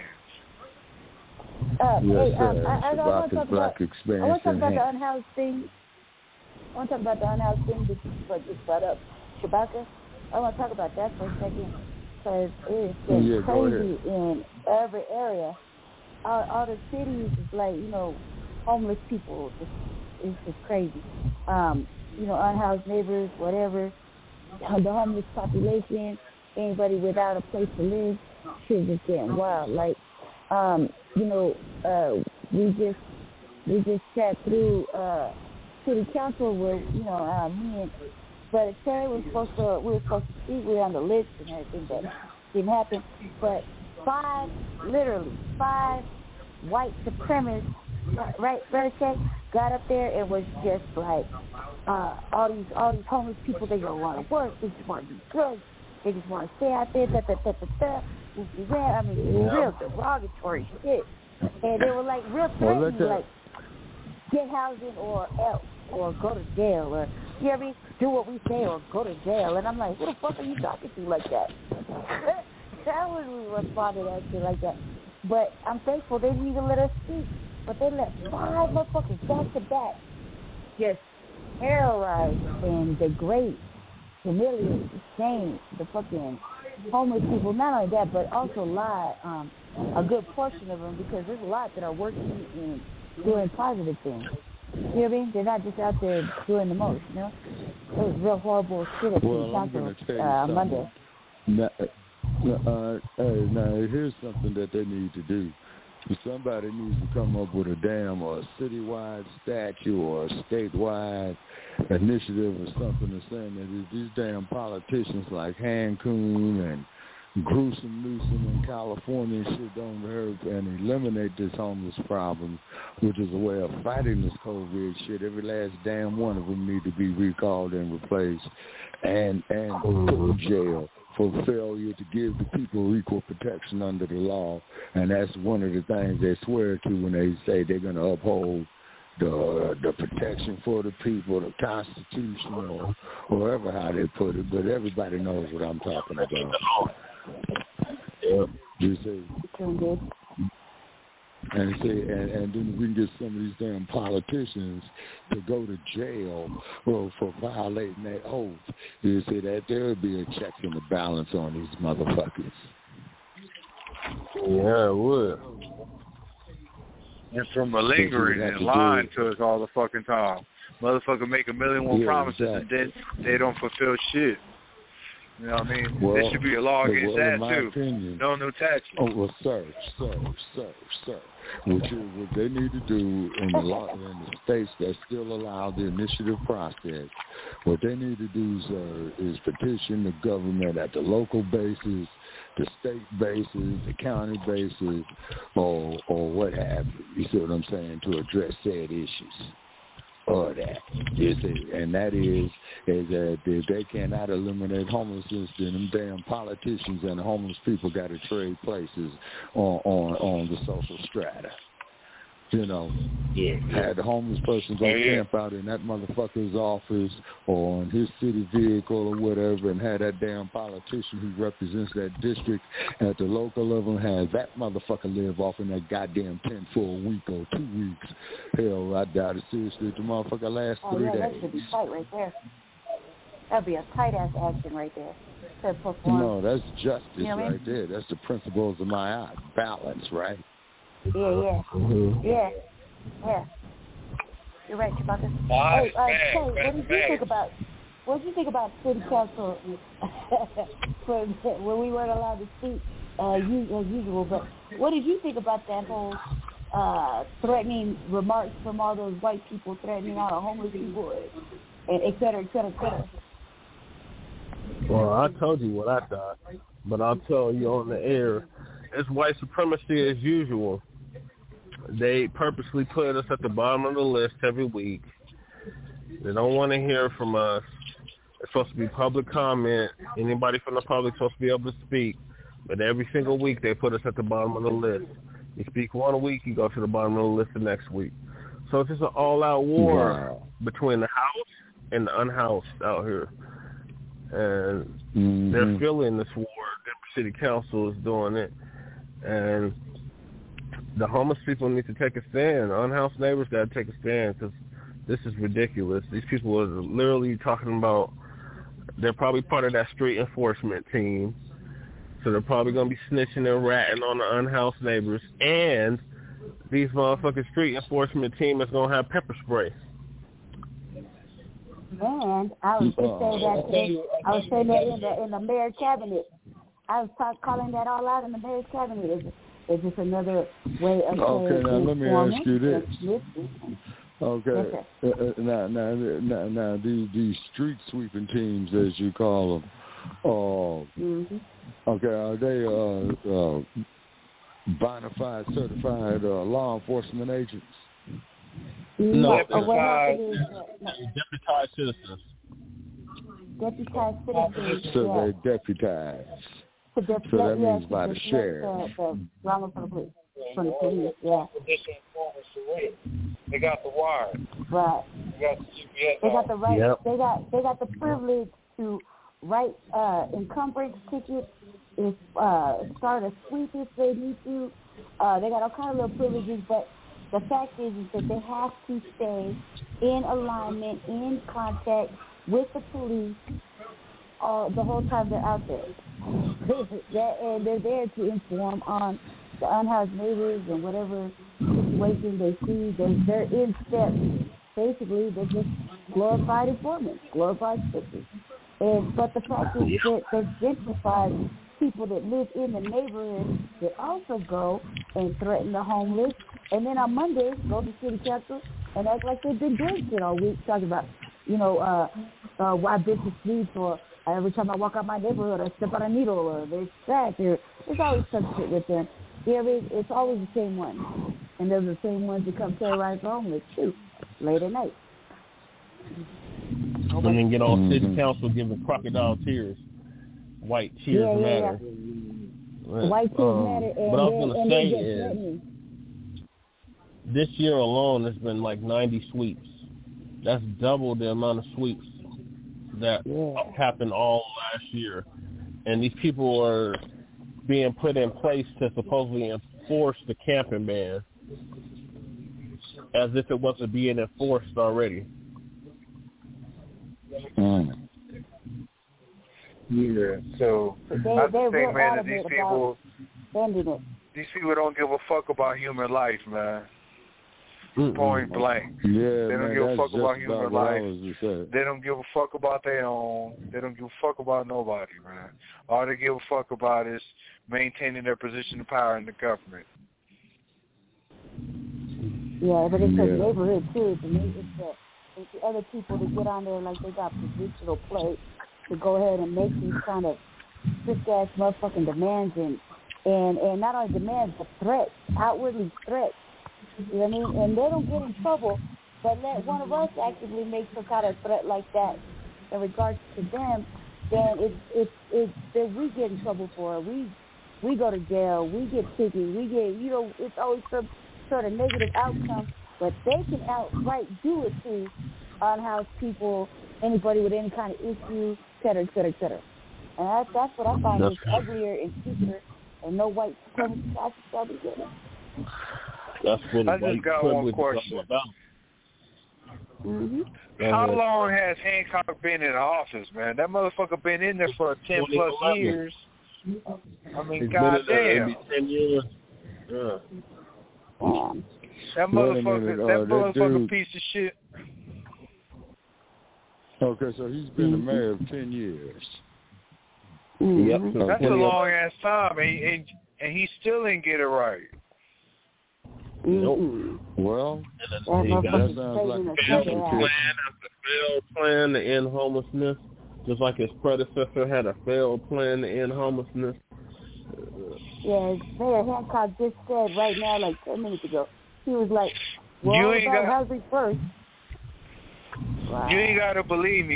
Shabaka's Black Experience I want to talk about Enhanced. the unhoused thing. I want to talk about the unhoused thing that you brought up, Shabaka. I want to talk about that for a second because it's been crazy in every area. All the cities is like, you know, homeless people. It's just crazy. You know, unhoused neighbors, whatever. The homeless population, anybody without a place to live, shit just getting wild. Like, you know, we just sat through city council with, you know, me and Brother Terry we were supposed to speak. We were on the list and everything, but didn't happen. But literally five white supremacists, right, Brother Terry, got up there and was just like, all these homeless people, they don't want to work, they just want to do drugs, they just want to stay out there, I mean, real derogatory shit. And they were like real threatening, like, get housing or else, or go to jail, or, you know what I mean, do what we say or go to jail. And I'm like, who the fuck are you talking to like that? That was we responded to shit like that. But I'm thankful they didn't even let us speak. But they let five motherfuckers back to back just terrorize and degrade, humiliate, shame the fucking homeless people. Not only that, but also lie a good portion of them, because there's a lot that are working and doing positive things. You know what I mean? They're not just out there doing the most, you know? It was real horrible shit at the council on Monday. Now, here's something that they need to do. Somebody needs to come up with a damn citywide statute or a statewide initiative or something that's saying that these damn politicians like Cancun and Gruesome Newsom in California and shit don't hurt and eliminate this homeless problem, which is a way of fighting this COVID shit. Every last damn one of them need to be recalled and replaced and put in jail for failure to give the people equal protection under the law. And that's one of the things they swear to when they say they're going to uphold the protection for the people, the Constitution, or whoever how they put it. But everybody knows what I'm talking about. You see? And then we can get some of these damn politicians to go to jail for violating that oath. You see that there would be a check and a balance on these motherfuckers. Yeah, it would. And from malingering and lying to us all the fucking time. Motherfucker make 1,000,001 promises exactly. And then they don't fulfill shit. You know what I mean? Well, there should be a law against that, too. Opinion, no new taxes. Oh, well, sir. What they need to do in the law in the states that still allow the initiative process, what they need to do, sir, is petition the government at the local basis, the state basis, the county basis, or what have you. You see what I'm saying? To address said issues. Or that, you see, and that is that if they cannot eliminate homelessness, then them damn politicians and the homeless people got to trade places on the social strata. You know, had the homeless person go camp out in that motherfucker's office or in his city vehicle or whatever, and had that damn politician who represents that district at the local level, have that motherfucker live off in that goddamn tent for a week or 2 weeks. Hell, I doubt it seriously. The motherfucker lasts 3 days. That should be tight right there. That'd be a tight-ass action right there. No, that's justice right there. That's the principles of my art. Balance, right? Yeah. You're right about this. Hey, what did you think about city council when we weren't allowed to speak as usual? But what did you think about that whole threatening remarks from all those white people threatening all the homeless people, and et cetera, et cetera, et cetera? Well, I told you what I thought, but I'll tell you on the air. It's white supremacy as usual. They purposely put us at the bottom of the list every week. They don't want to hear from us. It's supposed to be public comment. Anybody from the public is supposed to be able to speak. But every single week they put us at the bottom of the list. You speak one week, you go to the bottom of the list the next week. So it's just an all-out war between the house and the unhoused out here. And they're feeling this war. The city council is doing it. And the homeless people need to take a stand. Unhoused neighbors got to take a stand because this is ridiculous. These people are literally talking about, they're probably part of that street enforcement team. So they're probably going to be snitching and ratting on the unhoused neighbors. And these motherfucking street enforcement team is going to have pepper spray. And I was just saying that I was saying that in the mayor's cabinet. I was calling that all out in the mayor's cabinet. It's just another way of okay, now let me ask you this. Okay. Now these street sweeping teams, as you call them, okay, are they bona fide, certified law enforcement agents? No, deputized citizens. Deputized citizens. So they're deputized. So that means by the sheriff. From the police, yeah. They got the wire. Right. They got the right. Yep. They got the privilege to write encumbrance tickets, if start a sweep if they need to. They got all kinds of little privileges, but the fact is that they have to stay in alignment, in contact with the police the whole time they're out there. And they're there to inform on the unhoused neighbors and whatever situation they see. They're in steps. Basically, they're just glorified informants, glorified stickers. But the fact is that they've gentrified people that live in the neighborhood that also go and threaten the homeless. And then on Mondays, go to city council and act like they've been doing shit all week, talking about, why bitches sleep, or every time I walk out my neighborhood, I step on a needle, or they're sad. There's always some shit with them. It's always the same ones. And they're the same ones that come terrorize the homeless, too, late at night. And then get on city council giving crocodile tears. White tears matter. Yeah. White tears matter. What I was going to say is, this year alone, there's been like 90 sweeps. That's double the amount of sweeps that happened all last year. And these people are being put in place to supposedly enforce the camping ban as if it wasn't being enforced already. Yeah, so I just think, man, that these people don't give a fuck about human life, man. Point blank. Yeah, they don't give a fuck about human life. They don't give a fuck about their own. They don't give a fuck about nobody, man. All they give a fuck about is maintaining their position of power in the government. Yeah, but it's the neighborhood too. It's the other people that get on there like they got positional play to go ahead and make these kind of sick-ass motherfucking demands and not only demands, but threats, outwardly threats. You know what I mean? And they don't get in trouble, but let one of us actively make some kind of threat like that in regards to them, then it's that we get in trouble for it. We go to jail, we get sticky, we get, it's always some sort of negative outcome, but they can outright do it too on how people, anybody with any kind of issue, et cetera, et cetera, et cetera. And that's what I find is uglier and stupider, and no white supremacy I should be getting. That's what I just got one question. Mm-hmm. How long has Hancock been in office, man? That motherfucker been in there for 10 plus years. I mean, goddamn. 10 years. Yeah. That motherfucker piece of shit. Okay, so he's been the mayor of 10 years. Mm-hmm. Yep. That's a long ass time, and he still didn't get it right. Nope. Well, that sounds like a failed plan to end homelessness, just like his predecessor had a failed plan to end homelessness. Yeah, Mayor Hancock just said right now, like 10 minutes ago, he was like, well, about housing first. Wow. You ain't gotta believe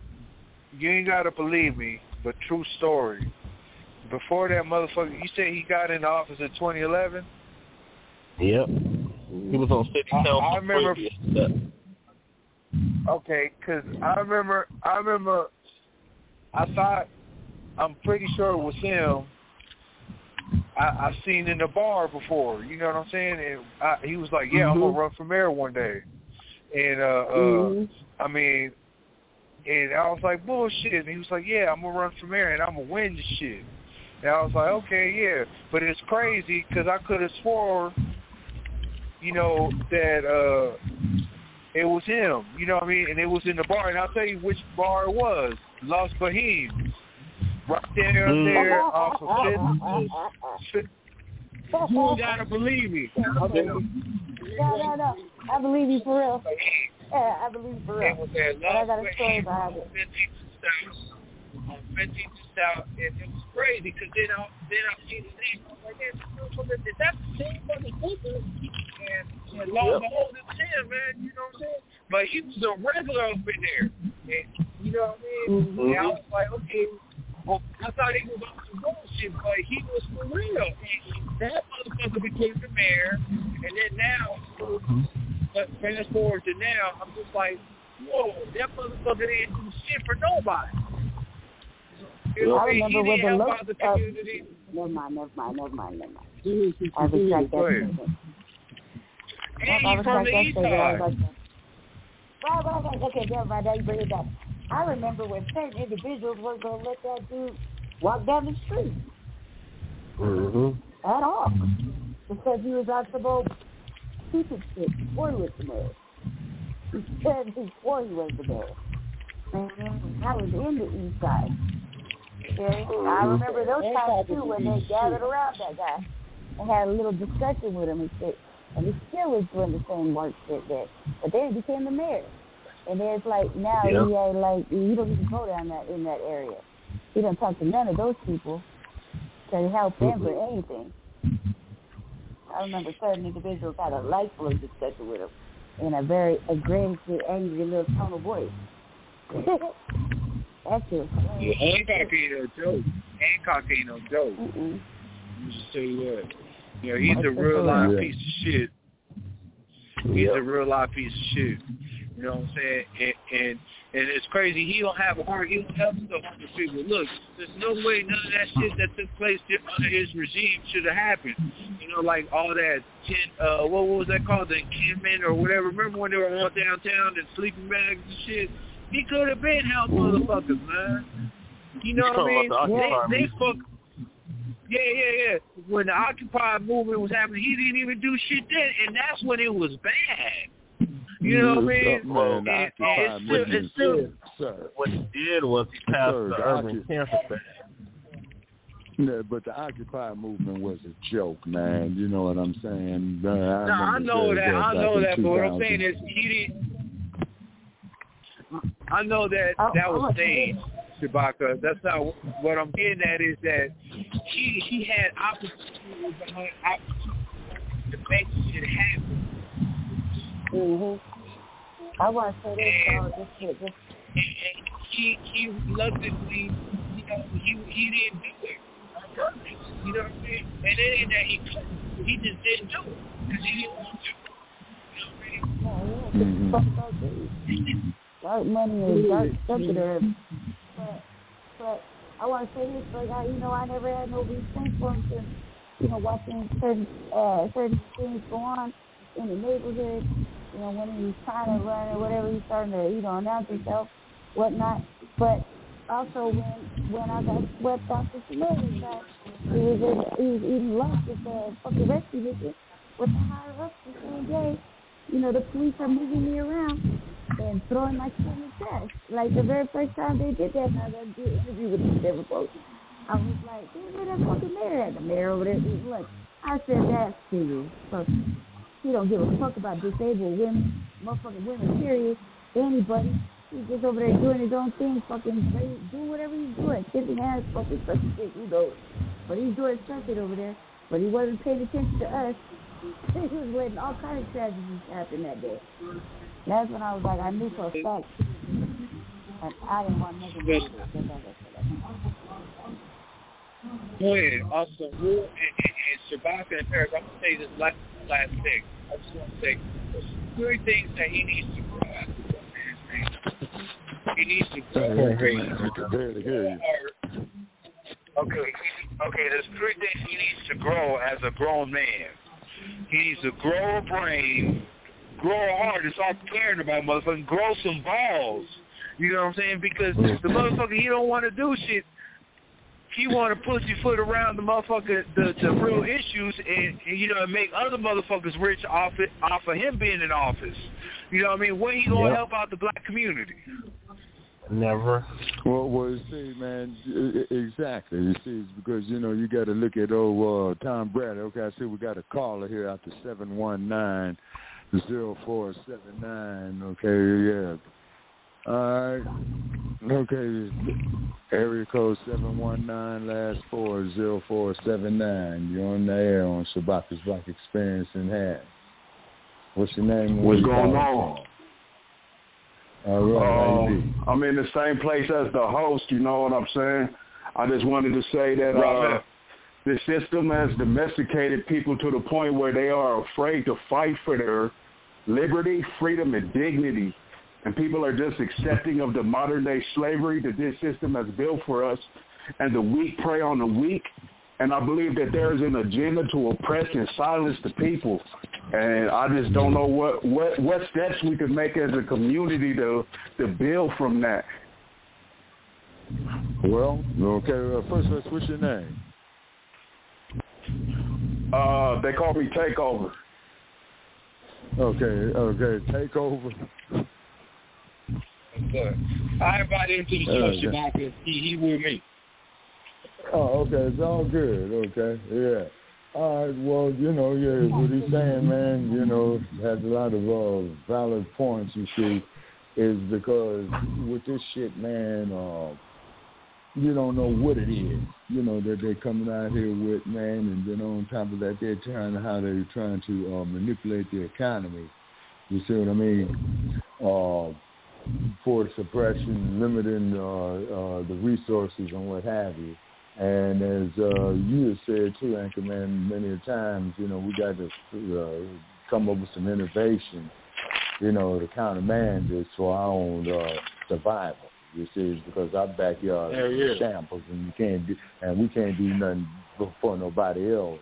me, but true story. Before that motherfucker, you say he got in office in 2011? Yep. He was on city council. I remember. Okay, because I remember. I thought, I'm pretty sure it was him. I've seen in the bar before. You know what I'm saying? And he was like, "Yeah, I'm gonna run for mayor one day," and I mean, and I was like, "Bullshit!" And he was like, "Yeah, I'm gonna run for mayor and I'm gonna win this shit." And I was like, "Okay, yeah," but it's crazy because I could have swore, that it was him, you know what I mean? And it was in the bar, and I'll tell you which bar it was, Los Bohemians. Right there off of Fifth. You gotta believe me. No. I believe you for real. Yeah, I believe you for real. It was at Los I got a story behind it. 15th South, and it was crazy because then I seen the name. I was like, is that the same motherfucker? And lo and behold, it's him, man. You know what I'm saying? But he was a regular up in there. And, you know what I mean? And I was like, okay. Well, I thought he was on some bullshit, but he was for real. And that motherfucker became the mayor. And then now, but fast forward to now, I'm just like, whoa, that motherfucker didn't do shit for nobody. I remember when the local never mind. I retract that. And he's from the east side. Right. Okay, never mind. Now you bring it back. I remember when certain individuals weren't going to let that dude walk down the street. At all. Because he was on some old stupid shit before he was the mayor. He said before he was the mayor. And I was in the east side. Yeah, I remember those times too when they gathered around that guy and had a little discussion with him and shit. And he still was doing the same work shit there. But then he became the mayor. And there's like now he had like you don't even go down that in that area. He don't talk to none of those people to help them for anything. I remember certain individuals had a light full of discussion with him in a very aggressive, angry little tone of voice. That's it. Yeah, Hancock ain't no joke. Hancock ain't no joke. Let me just tell you that. You know, he's a real live piece of shit. He's a real live piece of shit. You know what I'm saying? And it's crazy. He don't have a heart. He don't help stuff for people. Look, there's no way none of that shit that took place under his regime should have happened. You know, like all that what was that called? The encampment or whatever. Remember when they were all downtown and sleeping bags and shit? He could have been helped motherfuckers, man. You know what I mean? They fuck. Yeah. When the Occupy movement was happening, he didn't even do shit then, and that's when it was bad. You know what I mean? It's still what he did was he passed the urban cancer ban. Yeah, but the Occupy movement was a joke, man. You know what I'm saying? I know that, but what I'm saying is he didn't. I know that was staged, Shabaka. That's not what I'm getting at. Is that he had opportunities behind opportunities to make shit happen. I want to say this. And he reluctantly, you know, he didn't do it. You know what I mean? And it ain't that he couldn't. He just didn't do it because he didn't want to. You know what I mean? Dark money and dark stuff there. But I want to say this, like I never had no respect for him to, watching certain things go on in the neighborhood. You know, when he was trying to run or whatever, he's starting to, announce himself, whatnot. But also when I got swept off the celebrity side, he was eating lunch with the fucking rescue mission with the higher ups the same day. The police are moving me around and throwing my shit in the trash. Like the very first time they did that, and I got to do an interview with these different folks. I was like, where that fucking mayor at? The mayor over there eating lunch. I said, that's serious. So he don't give a fuck about disabled women, motherfucking women, period, anybody. He's just over there doing his own thing, fucking do whatever he's doing. Kissing hands, fucking such shit, who knows. But he's doing something over there. But he wasn't paying attention to us. He was letting all kinds of tragedies happen that day. That's when I was like, I knew for a fact. And I didn't want to make a mistake. Go ahead. Also, and Shabaka and Paris, I'm going to say this last thing. I just want to say, there's 3 things that he needs to grow after he needs to grow. Okay, there's 3 things he needs to grow as a grown man. He needs to grow a brain, grow a heart, and start caring about motherfucking, grow some balls. You know what I'm saying? Because the motherfucker, he don't want to do shit. He want to pussyfoot around the motherfucker, the real issues, and make other motherfuckers rich off of him being in office. You know what I mean? When he gonna help out the black community? Never. Well, see, man, exactly. You see, it's because, you got to look at old Tom Bradley. Okay, I see we got a caller here after 719-0479. Okay, yeah. All right. Okay. Area code 719, last 40479. You're on the air on Shabaka's Black Experience in Half. What's your name? What's going on? All right, I'm in the same place as the host, you know what I'm saying? I just wanted to say that the system has domesticated people to the point where they are afraid to fight for their liberty, freedom, and dignity. And people are just accepting of the modern-day slavery that this system has built for us, and the weak prey on the weak. And I believe that there is an agenda to oppress and silence the people. And I just don't know what steps we could make as a community to build from that. Well, okay. First, what's your name? They call me Takeover. Okay. Takeover. Good. I invited him to the show, Shabaka. He with me. Oh, okay. It's all good. Okay. Yeah. All right. Well, what he's saying, man, has a lot of valid points, you see, is because with this shit, man, you don't know what it is, that they're coming out here with, man, and then on top of that, they're trying to manipulate the economy. You see what I mean? For suppression, limiting the resources and what have you. And as you have said too, Anchorman, many times, we got to come up with some innovation, to countermand this for our own survival. You see, it's because our backyard is shambles, and we can't do nothing for nobody else.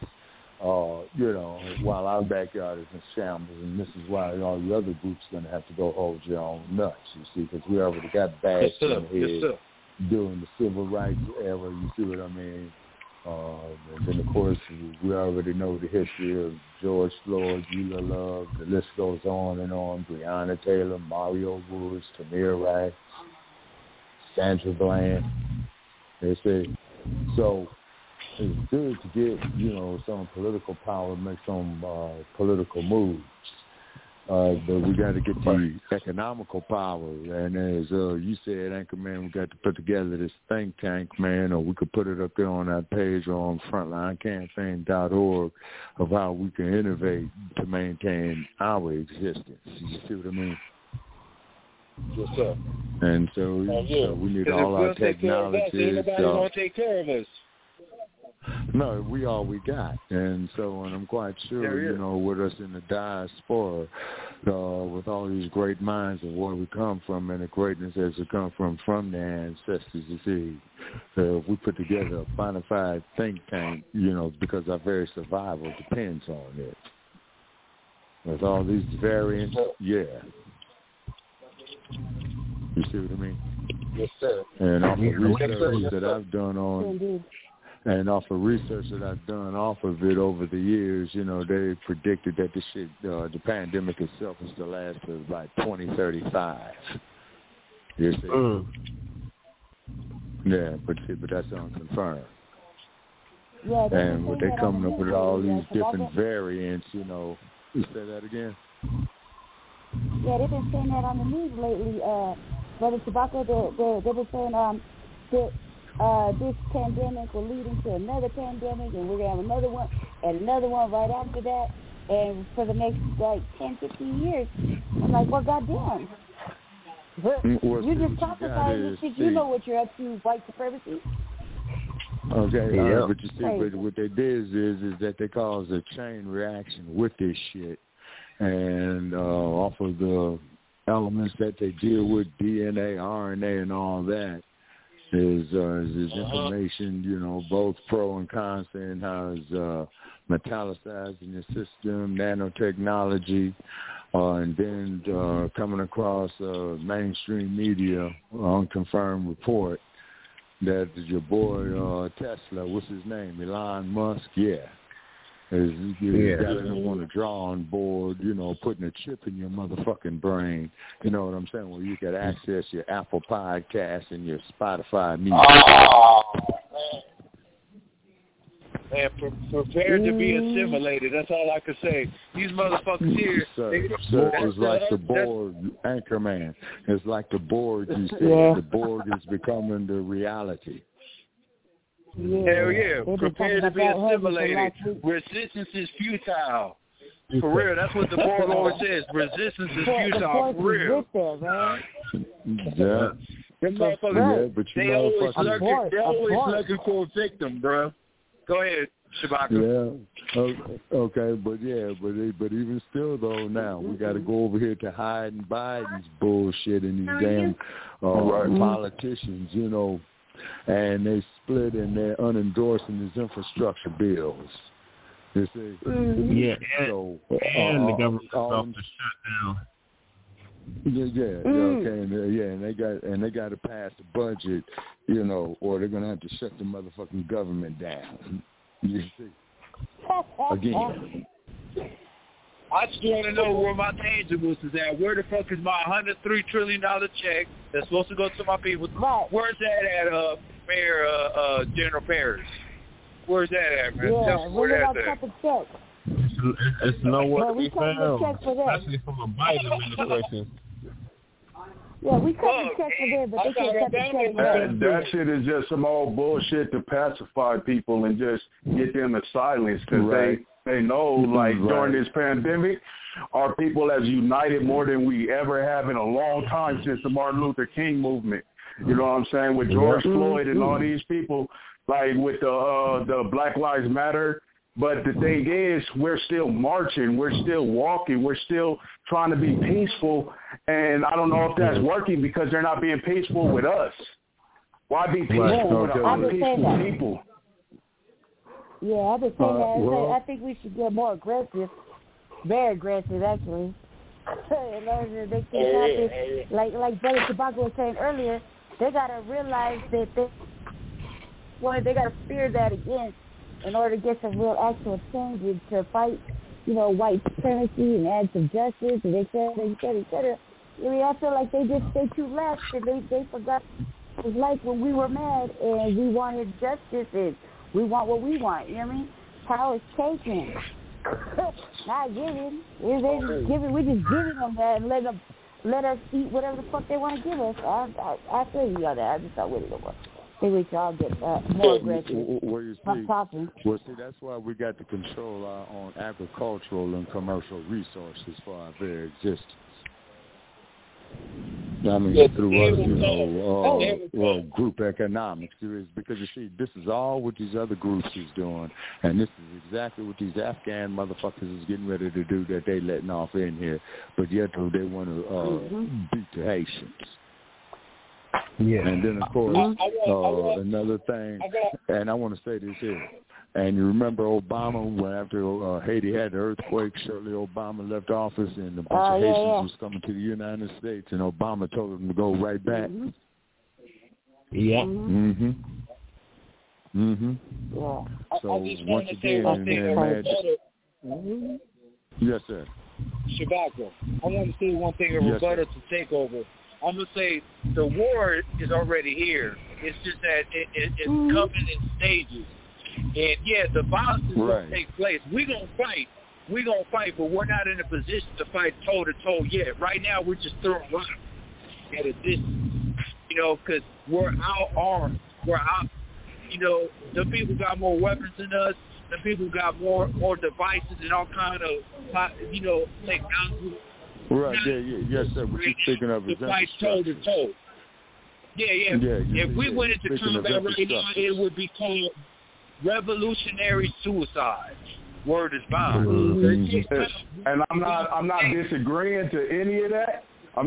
While our backyard is in shambles, and this is why all the other groups are going to have to go hold your own nuts, you see, because we already got bashed in the head during the civil rights era, you see what I mean? And then, of course, we already know the history of George Floyd, Eula Love, the list goes on and on, Breonna Taylor, Mario Woods, Tamir Rice, Sandra Bland, they say. So it's good to get, some political power, make some political moves. But we got to get the economical power. And as you said, Anchorman, we got to put together this think tank, man, or we could put it up there on our page or on frontlinecampaign.org of how we can innovate to maintain our existence. You see what I mean? Yes, sir. And so we need all our technologies. Anybody want to take care of us? No, we all we got. And I'm quite sure, with us in the diaspora, with all these great minds of where we come from and the greatness as we come from their ancestors, you see, if we put together a bona fide think tank, because our very survival depends on it. With all these variants, You see what I mean? Yes, sir. And off the research that I've done on... And off of research that I've done off of it over the years, they predicted that this shit, the pandemic itself is to last to about 2035. You see? Yeah, but that's unconfirmed. Yeah, and what they're coming up with all these different variants, You say that again? Yeah, they've been saying that on the news lately. Brother Tobacco, they've been saying that this pandemic will lead into another pandemic, and we're going to have another one, and another one right after that, and for the next, 10, 15 years. I'm like, well, goddamn. You just prophesied this shit. You know what you're up to, white supremacy. Okay, but you see, what they did is that they caused a chain reaction with this shit, and off of the elements that they deal with, DNA, RNA, and all that, is information, both pro and con, saying how it's metallicized in your system, nanotechnology, and then coming across mainstream media, unconfirmed report that your boy Tesla, what's his name, Elon Musk, is got him on a drawing board, putting a chip in your motherfucking brain. You know what I'm saying? Where you can access your Apple Podcast and your Spotify music. Oh, man, prepare to be assimilated. That's all I can say. These motherfuckers here. It's like the board, Anchorman. It's like the board you said. The board is becoming the reality. Yeah. Hell yeah. Prepare to be assimilated. Resistance is futile. For real. That's what the board always says. Resistance is futile. For real. Yeah. Them motherfuckers, but they always looking for a victim, bro. Go ahead, Shabaka. Yeah. Okay, but even still though, now we got to go over here to hide Biden's bullshit and these damn politicians, and they split and they're unendorsing these infrastructure bills. You see? Yeah. So and the government off the shutdown. And they got to pass the budget, or they're gonna have to shut the motherfucking government down. You see? Again. I just want to know where my tangibles is at. Where the fuck is my $103 trillion check that's supposed to go to my people? Right. Where's that at? Mayor General Paris. Where's that at, man? Yeah, Tell me where that's at. It's nowhere to be found, check for that. especially from a Biden administration. Yeah, we couldn't check for that, but they can't cut the check for that. That shit is just some old bullshit to pacify people and just get them to silence because they know, like, during this pandemic, our people has united more than we ever have in a long time since the Martin Luther King movement. You know what I'm saying? With George Floyd and all these people, like with the Black Lives Matter. But the thing is, we're still marching, we're still walking, we're still trying to be peaceful, and I don't know if that's working because they're not being peaceful with us. Why be peaceful with unpeaceful people? Yeah, I've been saying that. I think we should get more aggressive, very aggressive, actually. In order to make things happen, like Brother Tobacco was saying earlier, they gotta realize that they gotta fear that again. In order to get some real actual changes to fight, white supremacy and acts of justice and et cetera. I mean, I feel like they too left and they forgot it was like when we were mad and we wanted justice and we want what we want. You know what I mean? Power is taken, not given. We're just giving them that and let us eat whatever the fuck they want to give us. I feel you on that. I just not with it no more. Maybe we should all get more aggressive. Well, see, that's why we got to control our own agricultural and commercial resources for our very existence. I mean, through group economics, because you see, this is all what these other groups is doing, and this is exactly what these Afghan motherfuckers is getting ready to do that they letting off in here, but yet they want to beat the Haitians. Yeah, and then of course another thing, and I want to say this here. And you remember Obama, when after Haiti had the earthquake, shortly Obama left office and a bunch of Haitians was coming to the United States, and Obama told them to go right back. Yeah. Yeah. So once again, yes, sir. Shabaka, I want to say one thing in rebuttal to take over. I'm going to say the war is already here. It's just that it's coming in stages. And, yeah, the violence is going to take place. We're going to fight, but we're not in a position to fight toe-to-toe yet. Right now, we're just throwing rocks at a distance, because we're out-armed. We're out, the people got more weapons than us. The people got more devices and all kind of, technology. Right, yes, sir. What you're speaking of is fight toe-to-toe. Yeah. If we went into combat right now, it would be called revolutionary suicide. Word is bound. And I'm not disagreeing to any of that.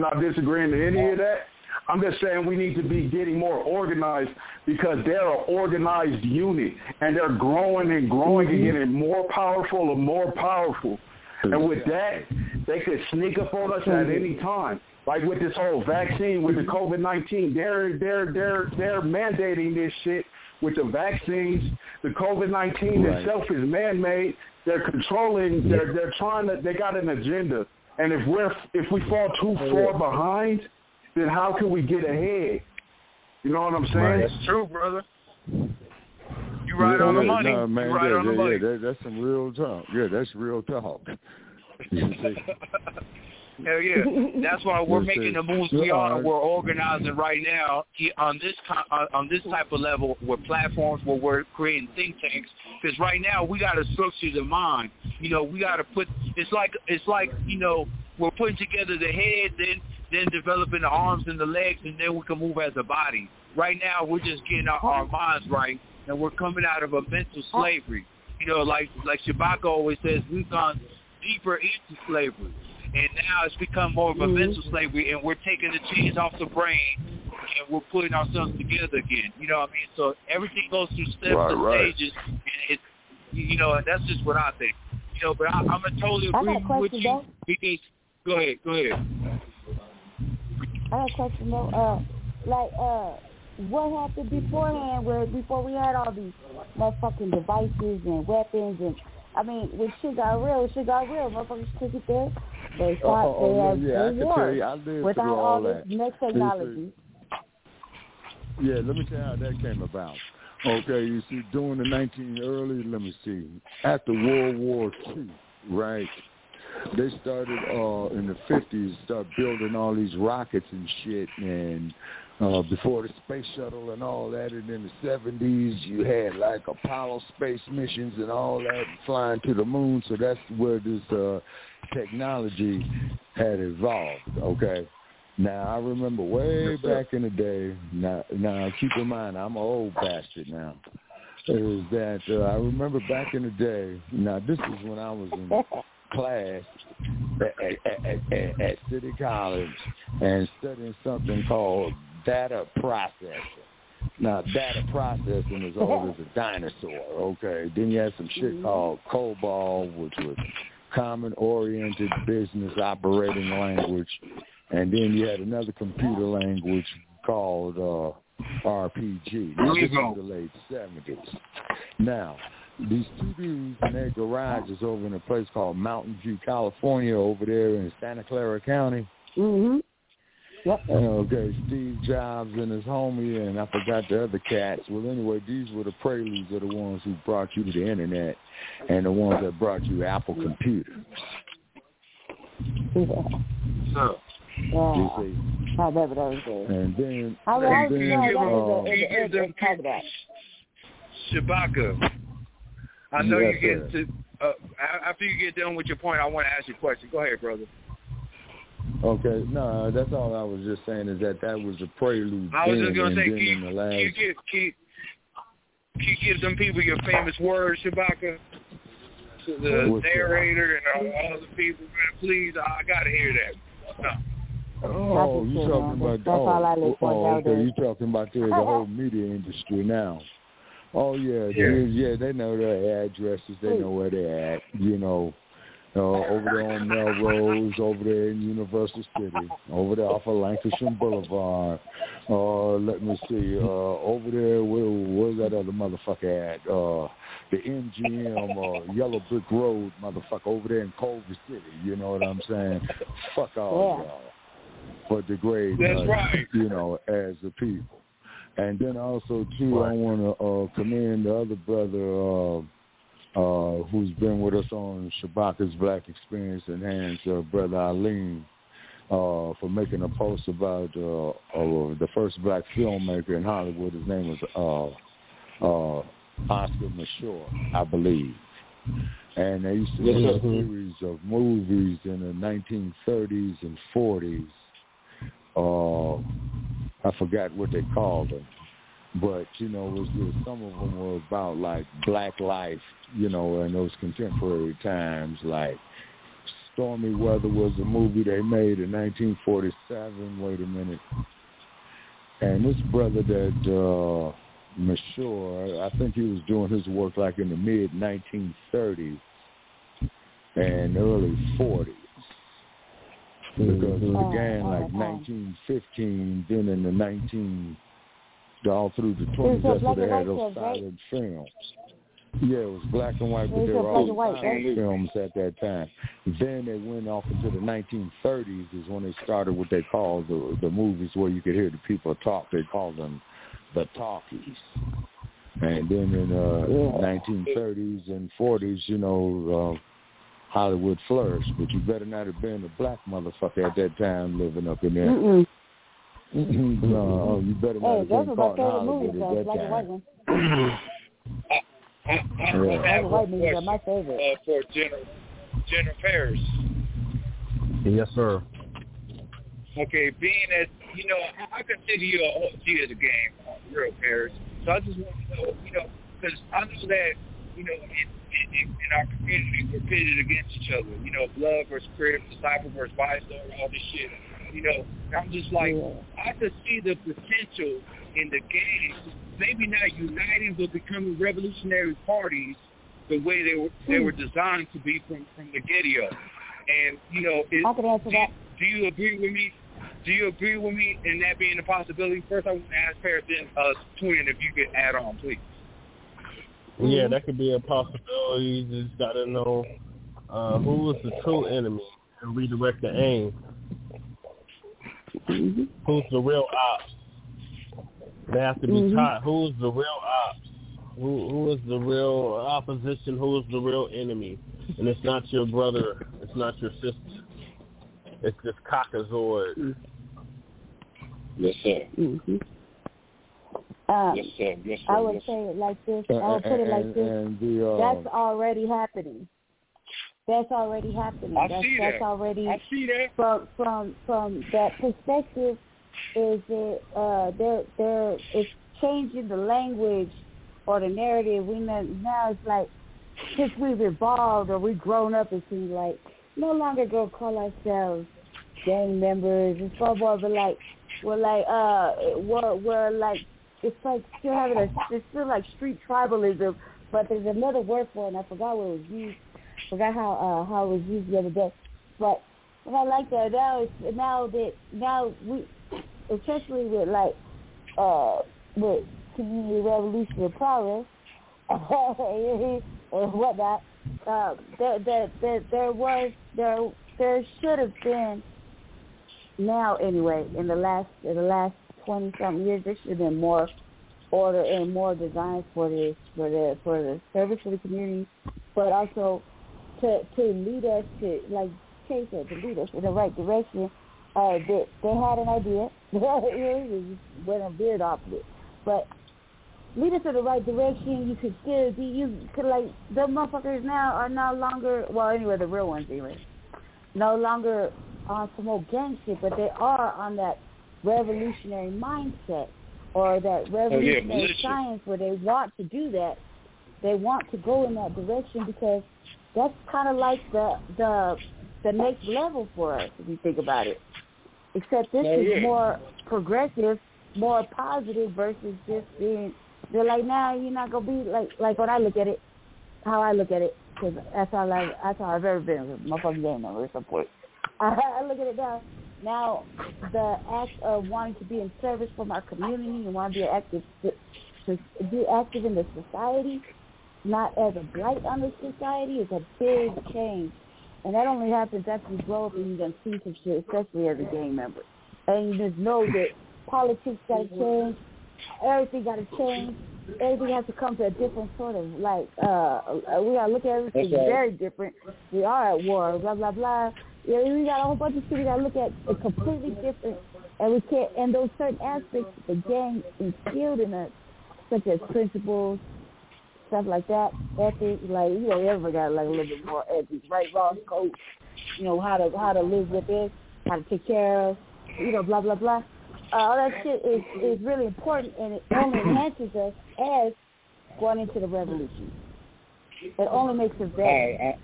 I'm just saying we need to be getting more organized because they're an organized unit and they're growing and getting more powerful and more powerful. And with that, they could sneak up on us at any time. Like with this whole vaccine, with the COVID-19, they're mandating this shit with the vaccines. The COVID-19 itself is man-made. They're controlling. They're trying to. They got an agenda. And if we fall too far behind, then how can we get ahead? You know what I'm saying? That's true, brother. You right on the money. No, man, you right on the money. That's some real talk. Yeah, that's real talk. Hell yeah. That's why we're making the moves we are. We're organizing right now on this type of level with platforms where we're creating think tanks. Because right now we got to structure the mind. We got to put. It's like we're putting together the head, then developing the arms and the legs, and then we can move as a body. Right now we're just getting our minds right, and we're coming out of a mental slavery. Like Shabaka always says, we've gone deeper into slavery. And now it's become more of a mental slavery, and we're taking the chains off the brain, and we're putting ourselves together again. You know what I mean? So everything goes through steps and stages, and it's, that's just what I think. But I'm going to totally agree with you. Because, go ahead. I have a question, though. What happened beforehand, before we had all these motherfucking devices and weapons and, when shit got real, motherfuckers took it there. They thought they had war without all this next technology. let me tell you how that came about. Okay, you see, during the after World War II, right? They started in the 50s, start building all these rockets and shit, and before the space shuttle and all that, and in the 70s, you had like Apollo space missions and all that, flying to the moon. So that's where this technology had evolved. Okay. Now I remember way back in the day. Now keep in mind, I'm an old bastard now. Is that I remember back in the day. Now this is when I was in class at City College and studying something called data processing. Now, data processing is old as a dinosaur, okay? Then you had some shit called COBOL, which was Common Oriented Business Operating Language, and then you had another computer language called RPG. This is in the late 70s. Now, these two dudes in their garages over in a place called Mountain View, California, over there in Santa Clara County. Mm-hmm. Yep. Okay, Steve Jobs and his homie, and I forgot the other cats. Well, anyway, these were the preludes of the ones who brought you to the internet and the ones that brought you Apple computers. So, you see. I remember those days. And then, Shabaka, I know you get to. After you get done with your point, I want to ask you a question. Go ahead, brother. Okay, no, that's all I was just saying is that was a prelude. I was just going to say, can you give them people your famous words, Shabaka? To the narrator and all the people, man, please, I got to hear that. No. Oh, you talking about? Okay, you talking about the whole media industry now? Oh yeah, they know their addresses, they know where they're at, you know. Over there on Melrose, over there in Universal City, over there off of Lancashire Boulevard. Let me see, over there, where's that other motherfucker at? The MGM, Yellow Brick Road, motherfucker, over there in Culver City. You know what I'm saying? Fuck all y'all. But degrade, right. You know, as a people. And then also, too, I want to commend the other brother, who's been with us on Shabaka's Black Experience Enhanced, Brother Alim, for making a post about the first black filmmaker in Hollywood. His name was Oscar Mashore, I believe. And they used to do a series of movies in the 1930s and 40s. I forgot what they called them. But, you know, some of them were about, like, black life, you know, in those contemporary times. Like, Stormy Weather was a movie they made in 1947. Wait a minute. And this brother that, Mashore, I think he was doing his work, like, in the mid-1930s and early 40s. Because it began, like, 1915, then in the all through the 20s, that's where they had those silent films. Yeah, it was black and white, but they were all silent films at that time. Then they went off into the 1930s is when they started what they called the movies where you could hear the people talk. They called them the talkies. And then in the 1930s and 40s, you know, Hollywood flourished. But you better not have been a black motherfucker at that time living up in there. No, you better not have been caught in Hollywood at that time. White movies are my favorite. For General Paris. Yes, sir. Okay, being that, you know, I consider you a OG of the game, real Paris. So I just want to know, you know, because I know that, you know, in our community, we're pitted against each other. You know, Blood versus Crips, Disciple versus Viceroy, all this shit. You know, I'm just like, I could see the potential in the game, maybe not uniting, but becoming revolutionary parties the way they were designed to be from the get-go. And, you know, I could answer that. Do you agree with me? Do you agree with me in that being a possibility? First, I want to ask Paris, then Twin, if you could add on, please. Yeah, that could be a possibility. You just got to know who is the true enemy and redirect the aim. Who's the real ops? They have to be taught who is the real ops, who is the real opposition, who is the real enemy. And it's not your brother, it's not your sister. It's this cockazoid. Yes, sir. Mm-hmm. Yes, sir. Yes, sir. I would say it like this. I would put it like this. That's already happening. That's already happening. I see that. From that perspective, is it there is changing the language or the narrative. Now it's like, since we've evolved or we've grown up, it seems like no longer go call ourselves gang members. It's far more of like we're like it's like still having it's still like street tribalism, but there's another word for it, and I forgot what it was used. Forgot how it was used the other day. But I like that now we, especially with like with community revolutionary progress or whatnot, there should have been, now anyway, in the last 20-something years, there should have been more order and more designs for the service for the community, but also to lead us to, like Kay said, to lead us in the right direction. They had an idea. It went a beard off of it, but lead us in the right direction. You could still be, the motherfuckers now are no longer, well, anyway, the real ones anyway, no longer on some old gang shit, but they are on that revolutionary mindset or that revolutionary science where they want to do that. They want to go in that direction because that's kind of like the next level for us, if you think about it. Except this is more progressive, more positive versus just being, they're like, nah, you're not going to be like when I look at it, how I look at it, because that's how I've ever been with my fucking game number at some point. I look at it now, the act of wanting to be in service from our community and want to be active, to be active in the society, not as a blight on the society, is a big change. And that only happens after you grow up and you done see some shit, especially as a gang member. And you just know that politics got to change, everything got to change, everything has to come to a different sort of, like, we got to look at everything very different. We are at war, blah, blah, blah. Yeah, we got a whole bunch of shit we got to look at it completely different. And we can't, and those certain aspects the gang instilled in us, such as principles, stuff like that, ethics, like, everybody got like a little bit more ethics, right, wrong, code, how to live with it, how to take care of, blah, blah, blah. All that shit is really important, and it only enhances us as going into the revolution. It only makes us better.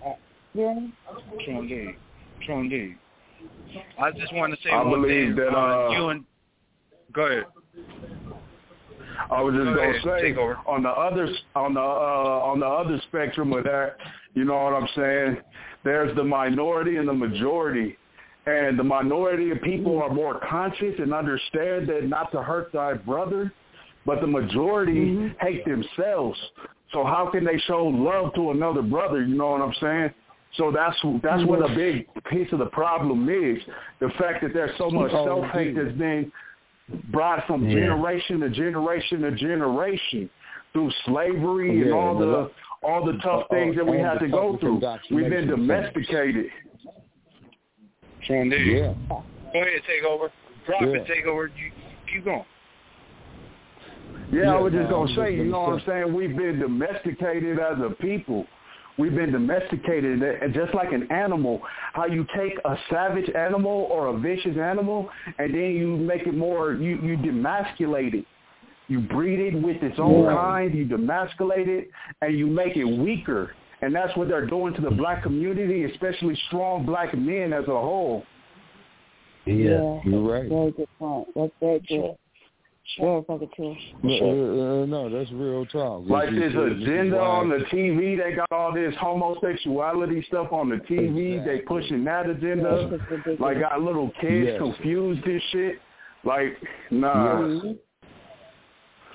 True indeed. I just want to say I one believe thing. that, go ahead. I was just gonna say on the other spectrum of that, you know what I'm saying? There's the minority and the majority, and the minority of people are more conscious and understand that not to hurt thy brother, but the majority hate themselves. So how can they show love to another brother? You know what I'm saying? So that's what a big piece of the problem is. The fact that there's so much self-hate that's been brought from generation to generation to generation through slavery and all the tough things that we had to go through. We've been domesticated. True indeed. Yeah. Go ahead, take over. Prophet, take over. You keep going. Yeah, I was just going to say, you know what I'm saying? We've been domesticated as a people. We've been domesticated, and just like an animal, how you take a savage animal or a vicious animal, and then you make it more, you demasculate it. You breed it with its own kind, you demasculate it, and you make it weaker. And that's what they're doing to the black community, especially strong black men as a whole. Yeah, you're right. Very good point. That's very good. Very fucking true. No, that's real talk. Like this agenda on the TV, they got all this homosexuality stuff on the TV. They pushing that agenda. Like got little kids confused and shit. Like, nah.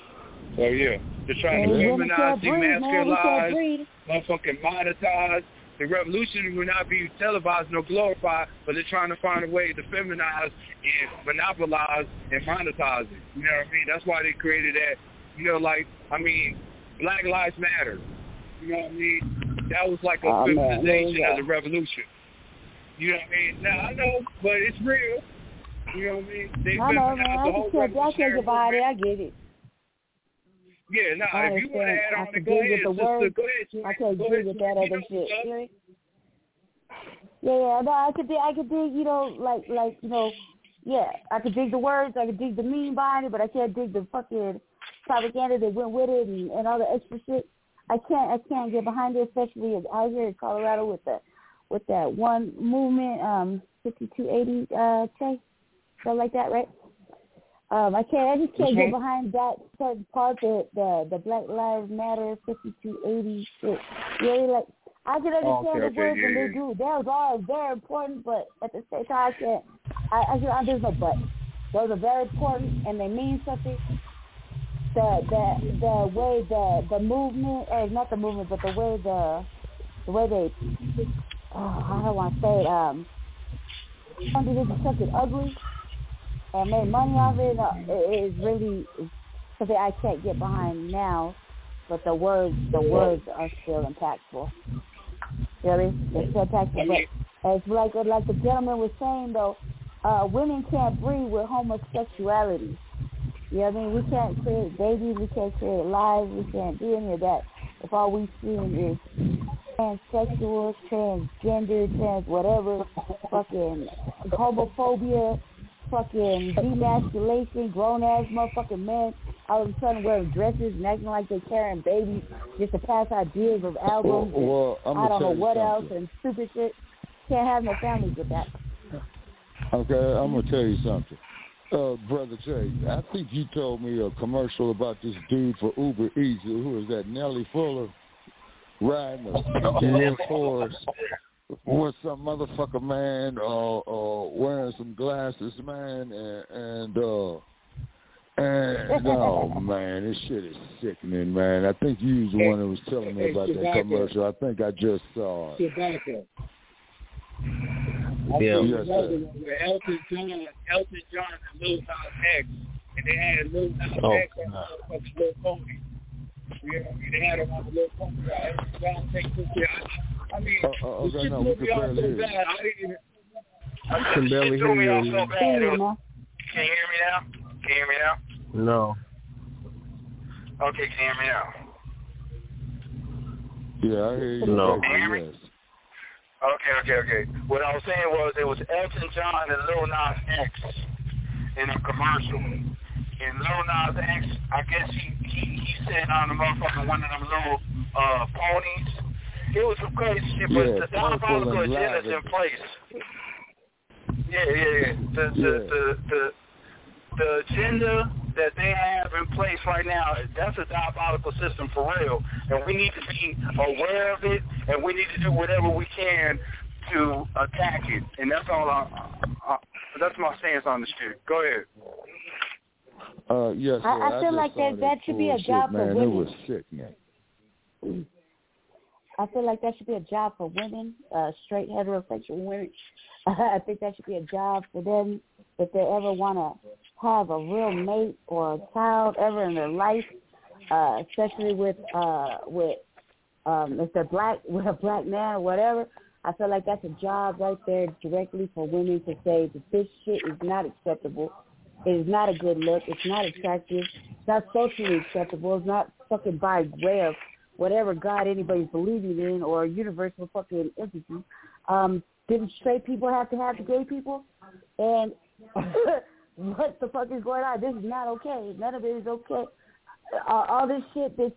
So yeah, they're trying to humanize, demasculate, motherfucking monetize. The revolution will not be televised nor glorified, but they're trying to find a way to feminize and monopolize and monetize it. You know what I mean? That's why they created that. You know, like, I mean, Black Lives Matter. You know what I mean? That was like a feminization of the revolution. You know what I mean? Now, I know, but it's real. You know what I mean? They I can't divide it. I get it. Yeah, no, if you want to add on to go ahead, sister, go ahead. I can't dig with that other shit. Yeah, no, I could dig, you know, like, you know, yeah, I could dig the words, I could dig the meaning behind it, but I can't dig the fucking propaganda that went with it and all the extra shit. I can't get behind it, especially out here in Colorado with that one movement, 5280 Chase, something like that, right? I just can't get behind that certain part, the Black Lives Matter 5280 shit. Really, like, I can understand the words when they do. Those are very important, but at the same time, there's no but. Those are very important and they mean something. The way the movement, or not the movement, but the way they, I don't want to say it, something is something ugly and made money off it, is really something I can't get behind now. But the words are still impactful. Really, they're still impactful. But it's like the gentleman was saying though, women can't breed with homosexuality. You know what I mean? We can't create babies, we can't create lives, we can't do any of that. If all we see is transsexuals, transgender, trans whatever, fucking homophobia, fucking demasculation, grown-ass motherfucking men all of a sudden wearing dresses and acting like they're carrying babies just to pass ideas of albums. I don't know what else and stupid shit. Can't have no families with that. Okay, I'm going to tell you something. Brother Jay, I think you told me a commercial about this dude for Uber Eats. Who is that? Nelly Fuller riding a horse with some motherfucker, man, wearing some glasses, man, and oh man, this shit is sickening, man. I think you was the one that was telling me about that commercial. I think I just saw it. Yeah, yes, Elton John and Lil Nas X, and they had Lil Nas X on the motherfucking Lil Pony. Yeah, they had him on the Lil Pony. I mean, the shit threw me off so bad. I didn't even. I can barely hear you. So bad. Can you hear me now? Can you hear me now? No. Okay, can you hear me now? Yeah, I hear you. No. Can you hear me? Yes. Okay. What I was saying was it was Elton John and Lil Nas X in a commercial. And Lil Nas X, I guess he sitting on the motherfucking one of them little ponies. It was some crazy shit, but the diabolical agenda's in place. Yeah. The agenda that they have in place right now, that's a diabolical system for real. And we need to be aware of it, and we need to do whatever we can to attack it. And that's all that's my stance on the shit. Go ahead. Yes, I feel like that should be a job for women. It was sick, man. I feel like that should be a job for women, straight heterosexual women. I think that should be a job for them if they ever want to have a real mate or a child ever in their life, especially with if they're black, with a black man or whatever. I feel like that's a job right there directly for women to say that this shit is not acceptable. It is not a good look. It's not attractive. It's not socially acceptable. It's not fucking by way of whatever God anybody's believing in or universal fucking entity. Didn't straight people have to have the gay people? And what the fuck is going on? This is not okay. None of it is okay. All this shit, this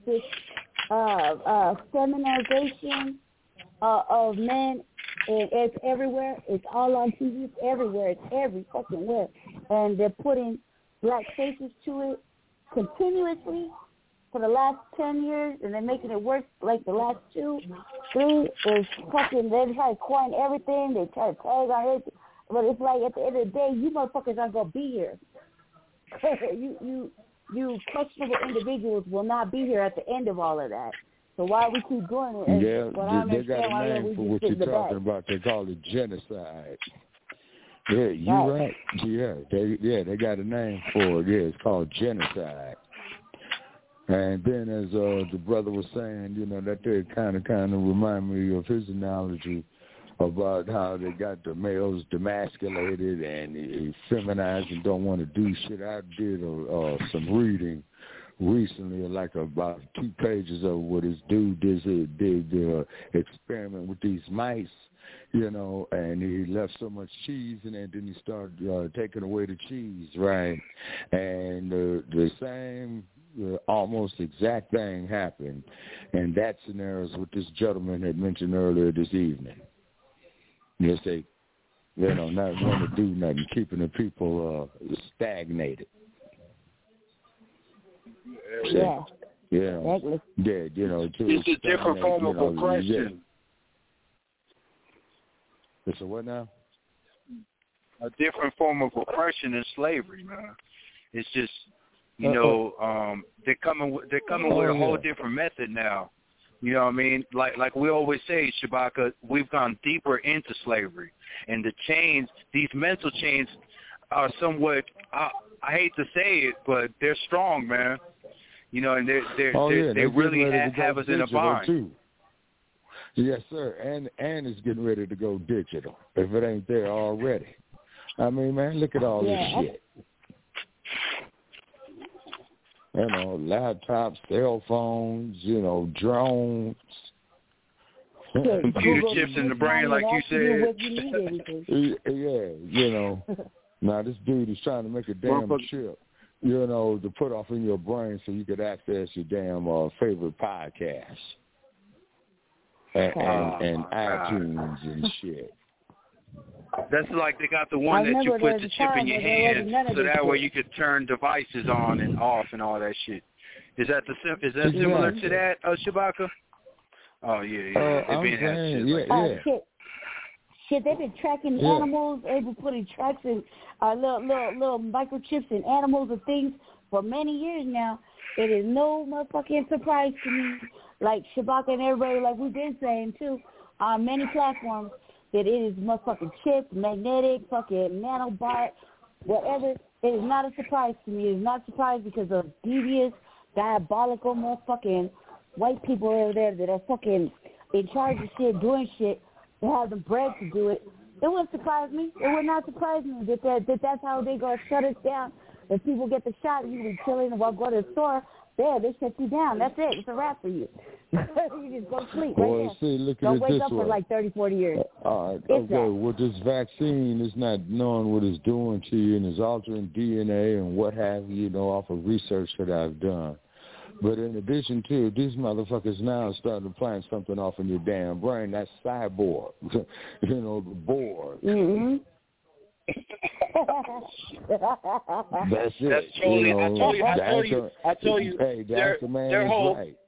feminization of men, it's everywhere. It's all on TV. It's everywhere. It's every fucking where. And they're putting black faces to it continuously for the last 10 years, and they're making it worse like the last 2, 3 is fucking, they try to coin everything, they try to tag on everything, but it's like at the end of the day, you motherfuckers aren't going to be here. you questionable individuals will not be here at the end of all of that. So why we keep doing it? Yeah, they got a name for what you're talking about. They call it genocide. Yeah, you're right. Yeah, they got a name for it. Yeah, it's called genocide. And then as the brother was saying, you know, that they kind of remind me of his analogy about how they got the males demasculated and feminized and don't want to do shit. I did some reading recently, like about 2 pages of what this dude did the experiment with these mice, you know, and he left so much cheese in it, then he started taking away the cheese, right? And the same almost exact thing happened, and that scenario is what this gentleman had mentioned earlier this evening. Yes, they, you know, not want to do nothing, keeping the people stagnated. Yeah. Yeah. Exactly. Yeah, you know, it's a different form of oppression. It's a what now? A different form of oppression and slavery, man. It's just, you know, they're coming with a whole different method now. You know what I mean? Like we always say, Shabaka, we've gone deeper into slavery, and the chains, these mental chains, are somewhat. I hate to say it, but they're strong, man. You know, and they really have us in a bind. Too. Yes, sir, and it's getting ready to go digital if it ain't there already. I mean, man, look at all this shit. You know, laptops, cell phones, you know, drones. Computer chips in the brain, like you said. Yeah, you know. Now, this dude is trying to make a damn chip, you know, to put off in your brain so you could access your damn favorite podcasts and iTunes and shit. That's like they got the one that you put the chip in your hand, so that way you could turn devices on and off and all that shit. Is that similar to that, Shabaka? Oh yeah. They've been having shit. Shit, they've been tracking animals. They've been putting tracks and little microchips in animals and things for many years now. It is no motherfucking surprise to me. Like Shabaka and everybody, like we've been saying too, on many platforms, that it is motherfucking chips, magnetic, fucking nanobot, whatever. It is not a surprise to me. It is not a surprise because of devious, diabolical motherfucking white people over there that are fucking in charge of shit, doing shit. They have the bread to do it. It wouldn't surprise me. It would not surprise me that that's how they gonna shut us down. If people get the shot, you be chilling and go to the store. There, they shut you down. That's it. It's a wrap for you. You just go sleep right there. See, look at Don't it wake this up way. for like 30, 40 years. Okay, with this vaccine, it's not knowing what it's doing to you and it's altering DNA and what have you, know, off of research that I've done. But in addition to these motherfuckers now starting to plant something off in your damn brain. That's cyborg, you know, the Borg. Mm-hmm. That's it. That's totally. You know, I told you. Hey, that's the man is right.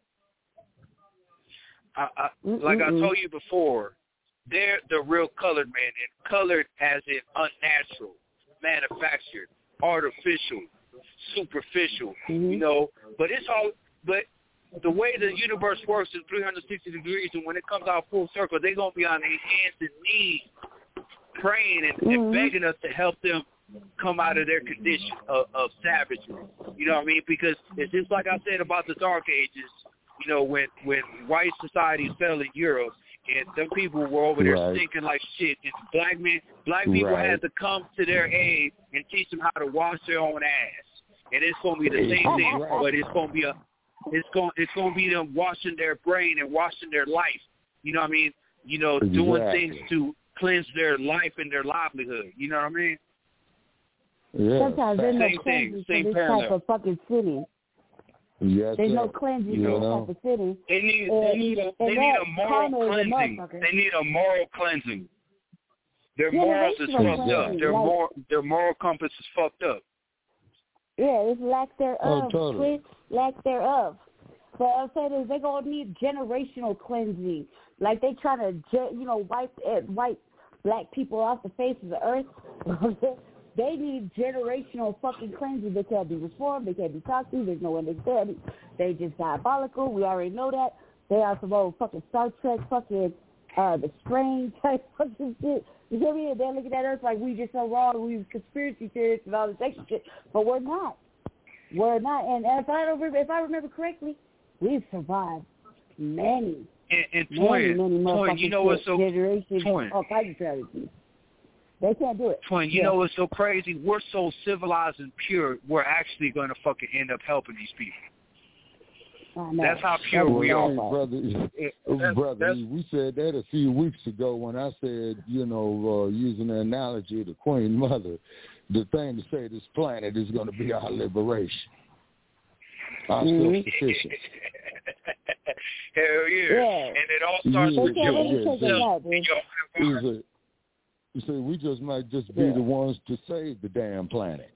Like I told you before, they're the real colored man, and colored as in unnatural, manufactured, artificial, superficial. You know, but it's all. But the way the universe works is 360 degrees, and when it comes out full circle, they're gonna be on their hands and knees, praying and begging us to help them come out of their condition of savagery. You know what I mean? Because it's just like I said about the Dark Ages. You know, when white society fell in Europe, and them people were over there stinking like shit, and black people had to come to their aid and teach them how to wash their own ass. And it's gonna be the same thing, but it's gonna be them washing their brain and washing their life. You know what I mean? You know, doing things to cleanse their life and their livelihood. You know what I mean? Yeah. Sometimes there's no cleansing for this type of fucking city. Yes, there's no cleansing for this type of city. They need a moral cleansing. They need a moral cleansing. Their morals is fucked up. Their moral compass is fucked up. Yeah, it's lack thereof. Lack thereof. But I'm saying is they're going to need generational cleansing. Like they trying to, wipe black people off the face of the earth. They need generational fucking cleansing. They can't be reformed. They can't be talked to. There's no understanding. They just diabolical. We already know that. They are some old fucking Star Trek fucking the Strain type fucking shit. You feel me? They're looking at us like we just so wrong, we conspiracy theorists and all this extra shit. But we're not. We're not. And if I remember correctly, we've survived many Twin, you know what's so generations, Twin. all kinds of strategies. They can't do it. Twin, you know what's so crazy? We're so civilized and pure, we're actually going to fucking end up helping these people. That's how pure we are. Brother, we said that a few weeks ago when I said, using the analogy of the Queen Mother, the thing to say this planet is going to be our liberation. Our self-sufficient. Hell yeah. And it all starts with you. You say we just might just be the ones to save the damn planet.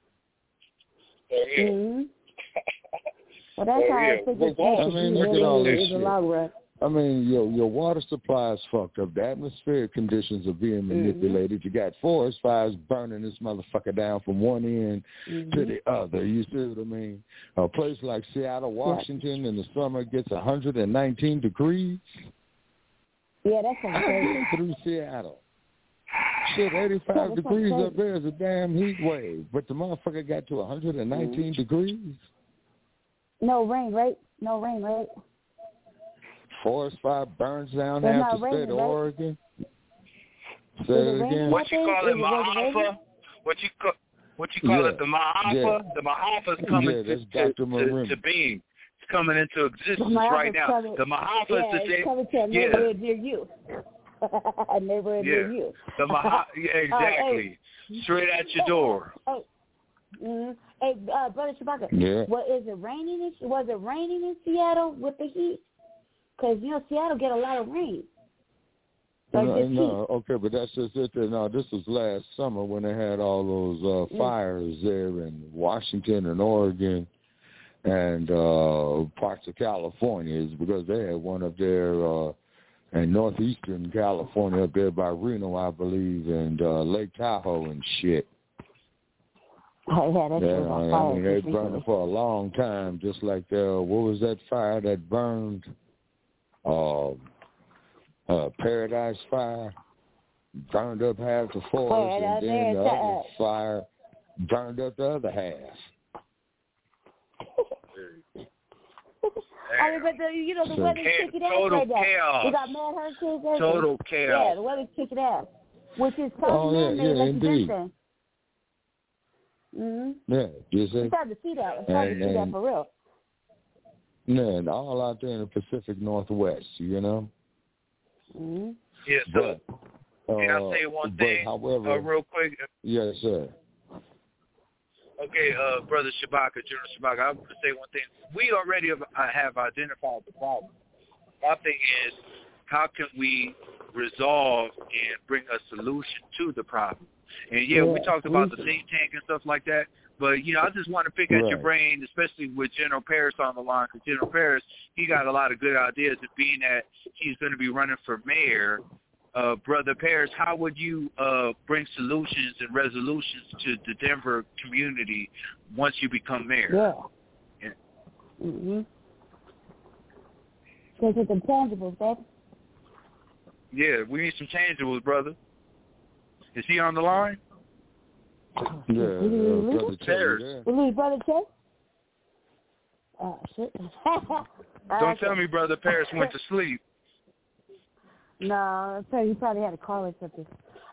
Well, that's how I think it's look at all this shit. I mean, your water supply is fucked up. The atmospheric conditions are being manipulated. You got forest fires burning this motherfucker down from one end to the other. You see what I mean? A place like Seattle, Washington, in the summer gets 119 degrees. Yeah, that's crazy. Through Seattle. Shit, 85 degrees up there is a damn heat wave. But the motherfucker got to 119 degrees. No rain, right? No rain, right? Forest fire burns down half the state of Oregon. Say it again. What you call it, Mahafa? What you call it, the Mahafa? Yeah. The Mahafa's coming to being. It's coming into existence right now. The Mahafa is the thing. Coming to a neighborhood near you. A neighborhood near you. The Mahafa, exactly. Straight at your door. Hey, Brother Shabaka, was it raining in Seattle with the heat? Because, Seattle get a lot of rain. No, okay, but that's just it. No, this was last summer when they had all those fires there in Washington and Oregon and parts of California. It's because they had one up there in northeastern California up there by Reno, I believe, and Lake Tahoe and shit. They burned it for a long time, just like what was that fire that burned? Paradise Fire burned up half the forest, and then the other fire burned up the other half. I mean, but the weather's kicking ass right now. Chaos. We got mad hurricanes. Total chaos. Yeah, the weather's kicking ass, which is probably man-made, like you've been saying. Yeah, you see? It's hard to see that. It's hard to see that for real. Yeah, and all out there in the Pacific Northwest, Yeah, so can I say one thing real quick? Yes, sir. Okay, Brother Shabaka, General Shabaka, I want to say one thing. We already have identified the problem. My thing is, how can we resolve and bring a solution to the problem? And, we talked about the think tank and stuff like that. But, I just want to pick at your brain, especially with General Paris on the line, because General Paris, he got a lot of good ideas, and being that he's going to be running for mayor. Brother Paris, how would you bring solutions and resolutions to the Denver community once you become mayor? Because it's intangibles, baby. Yeah, we need some tangibles, brother. Is he on the line? Brother Paris. Brother Chase? Oh, shit. Don't tell me Brother Paris went to sleep. No, he probably had a call or something.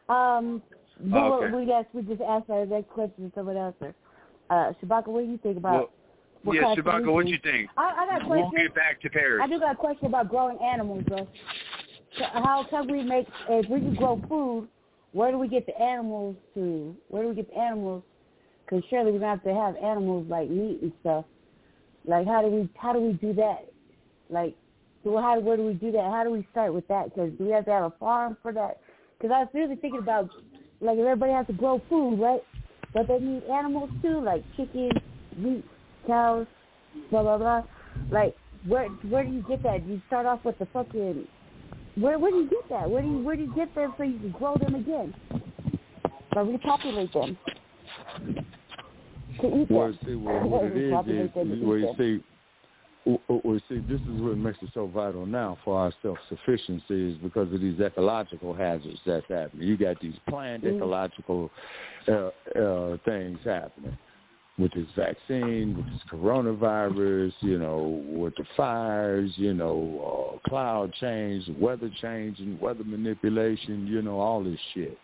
We just asked our next question to someone else. Shabaka, what do you think about? Shabaka, what do you think? I got a question. We'll get back to Paris. I do got a question about growing animals, bro. So how can we if we can grow food, where do we get the animals to? Because surely we're going to have animals like meat and stuff. Like, how do we do that? Like, where do we do that? How do we start with that? Because do we have to have a farm for that? Because I was really thinking about, like, if everybody has to grow food, right? But they need animals too, like chickens, meat, cows, blah, blah, blah. Like, where do you get that? Do you start off with the fucking... Where do you get that? Where do you get them so you can grow them again? Or repopulate them? To eat them. What it is, Well, see, this is what makes it so vital now for our self-sufficiency is because of these ecological hazards that's happening. You got these planned ecological things happening with this vaccine, with this coronavirus, with the fires, cloud change, weather change, and weather manipulation, all this shit.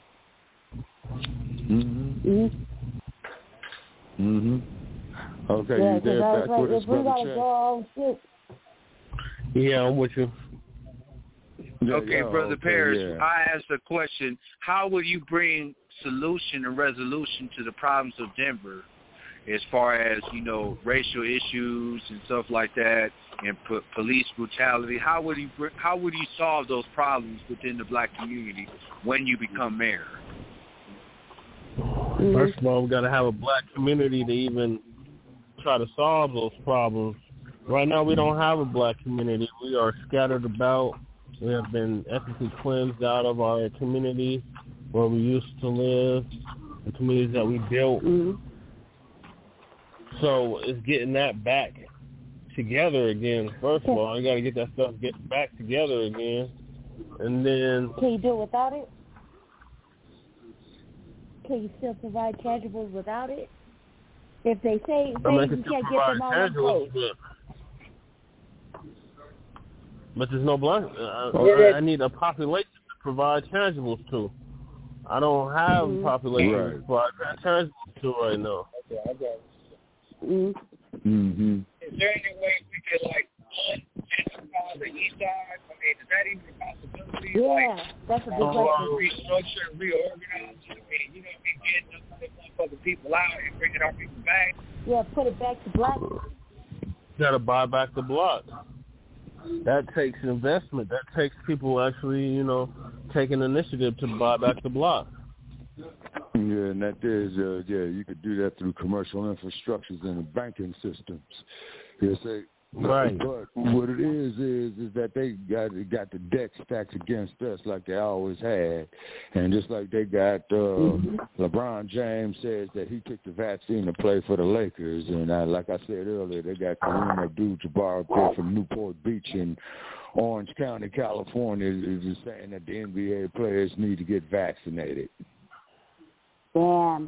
Okay, yeah, you there back with us, Brother Chad? Yeah, I'm with you. Okay, Brother Parrish, I asked a question. How will you bring solution and resolution to the problems of Denver as far as, racial issues and stuff like that and police brutality? How would you solve those problems within the black community when you become mayor? First of all, we got to have a black community to even try to solve those problems. Right now, we don't have a black community. We are scattered about. We have been ethnically cleansed out of our community where we used to live, the communities that we built. So it's getting that back together again. First of all, you got to get that stuff back together again, and then. Can you do it without it? Can you still provide tangibles without it? If they say you can't get them all in place. But there's no black. I need a population to provide tangibles to. I don't have a population to provide tangibles to right now. Okay, I got it. Is there any way we could gentrify the east side? I mean, is that even a possibility? Yeah, that's a big question. Restructure and reorganize. I mean, get the motherfucking people out and bring our people back. Yeah, put it back to black. Got to buy back the block. That takes investment. That takes people actually, taking initiative to buy back the block. Yeah, and that is, you could do that through commercial infrastructures and the banking systems. Right. But what it is that they got the deck stacked against us like they always had. And just like they got LeBron James says that he took the vaccine to play for the Lakers. And like I said earlier, they got Kareem Abdul-Jabbar up there from Newport Beach in Orange County, California, is saying that the NBA players need to get vaccinated. Damn.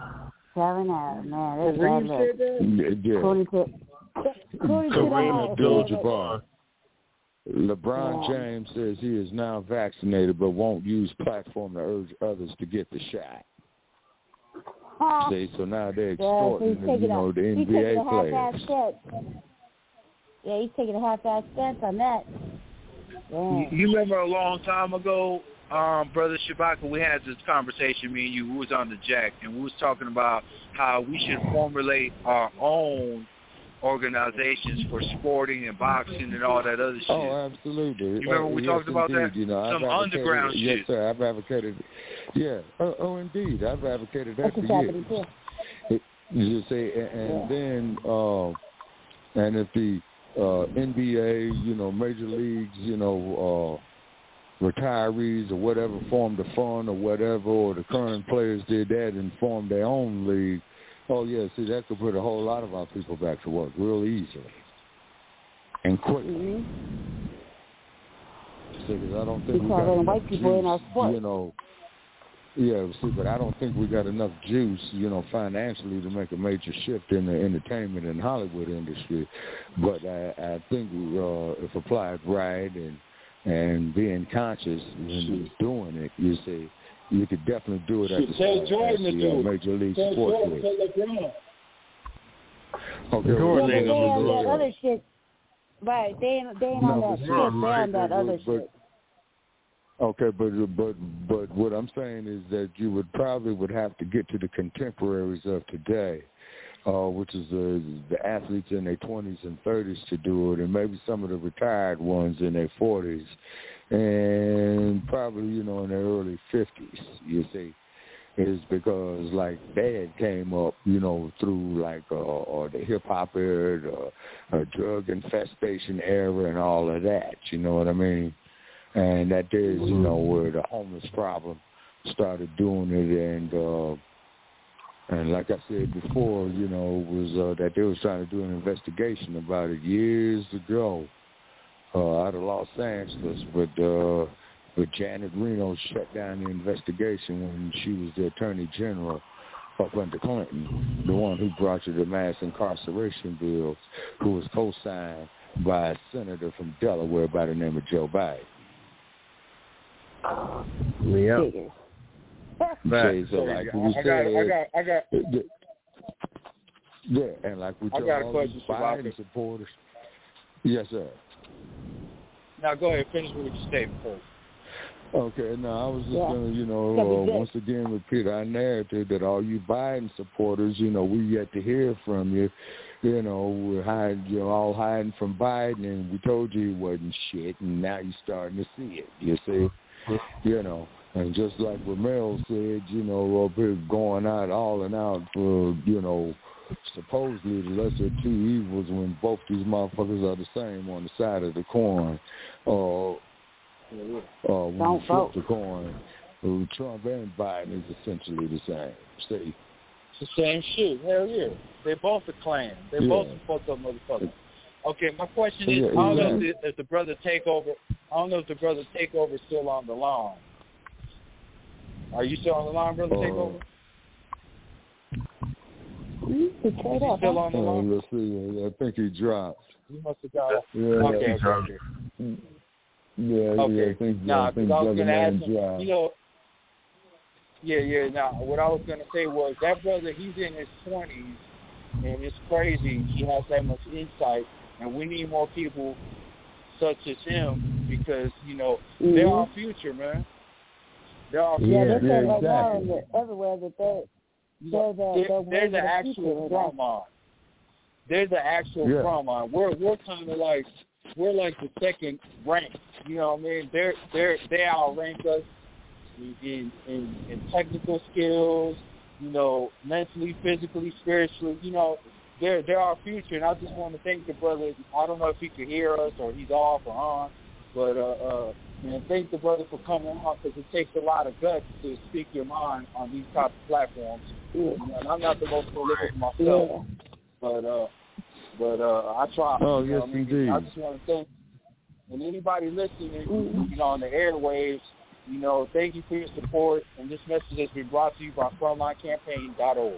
7-0, man. That's bad luck. Kareem Abdul-Jabbar. LeBron James says he is now vaccinated but won't use platform to urge others to get the shot. See, so now they're extorting, the NBA players. Yeah, he's taking a half-ass stance on that. Yeah. You remember a long time ago, Brother Shabaka, we had this conversation, me and you, we was on the Jack, and we was talking about how we should formulate our own organizations for sporting and boxing and all that other shit. Oh, absolutely. You remember we talked about that? Some underground shit. Yes, sir. I've advocated. Yeah. Oh, indeed. I've advocated that for years. You say, and then, and if the NBA, major leagues, retirees or whatever formed a fund or whatever, or the current players did that and formed their own league. Oh, yeah, see, that could put a whole lot of our people back to work real easily and quickly. See, because I don't think we got enough white people in our sport. But I don't think we got enough juice, financially to make a major shift in the entertainment and Hollywood industry. But I think if applied right and being conscious and doing it, you see, you could definitely do it at the Major League Sports League. Okay, Jordan ain't gonna do that other shit. Right, they ain't on that shit. They're on that other shit. Okay, but what I'm saying is that you would have to get to the contemporaries of today, which is the athletes in their 20s and 30s to do it, and maybe some of the retired ones in their 40s, and probably, in their early 50s, you see, is because, like, Dad came up, through, like, or the hip-hop era, the drug infestation era and all of that, you know what I mean? And that is, where the homeless problem started doing it, And like I said before, was that they was trying to do an investigation about it years ago out of Los Angeles, but Janet Reno shut down the investigation when she was the Attorney General up under Clinton, the one who brought you the mass incarceration bill, who was co-signed by a senator from Delaware by the name of Joe Biden. Yeah. Right. So like we said, I got. Yeah, and like we told all these Biden supporters. Yes, sir. Now go ahead, finish with your statement first. Okay, now I was just going to, once again repeat our narrative that all you Biden supporters, we yet to hear from you. We're hiding, you're all hiding from Biden, and we told you he wasn't shit, and now you're starting to see it. You see, and just like Romero said, up here going out, all and out for, supposedly the lesser of two evils when both these motherfuckers are the same on the side of the coin. When you flip the coin, Trump and Biden is essentially the same. See? It's the same shit. Hell yeah. They both a clan. They both a fucked up motherfuckers. Okay, my question is, I don't know if the brother Takeover, is still on the line. Are you still on the line, brother Takeover? He's still on the line? Let's see. I think he dropped. He must have got. Yeah. Okay. Yeah, okay. I think I was going to ask him, Now, what I was going to say was that brother, he's in his 20s, and it's crazy. He has that much insight, and we need more people such as him because, they're our future, man. They're our future. Yeah, they say right now everywhere that they're the actual front line. They're the actual front line. We're kind of like, we're like the second rank. You know what I mean? They outrank us in technical skills, mentally, physically, spiritually. They're our future, and I just want to thank the brother. I don't know if he could hear us or he's off or on, but thank the brother for coming on because it takes a lot of guts to speak your mind on these type of platforms. And I'm not the most prolific myself, but I try. Oh, yes, indeed. I just want to thank and anybody listening, on the airwaves, thank you for your support. And this message has been brought to you by FrontlineCampaign.org.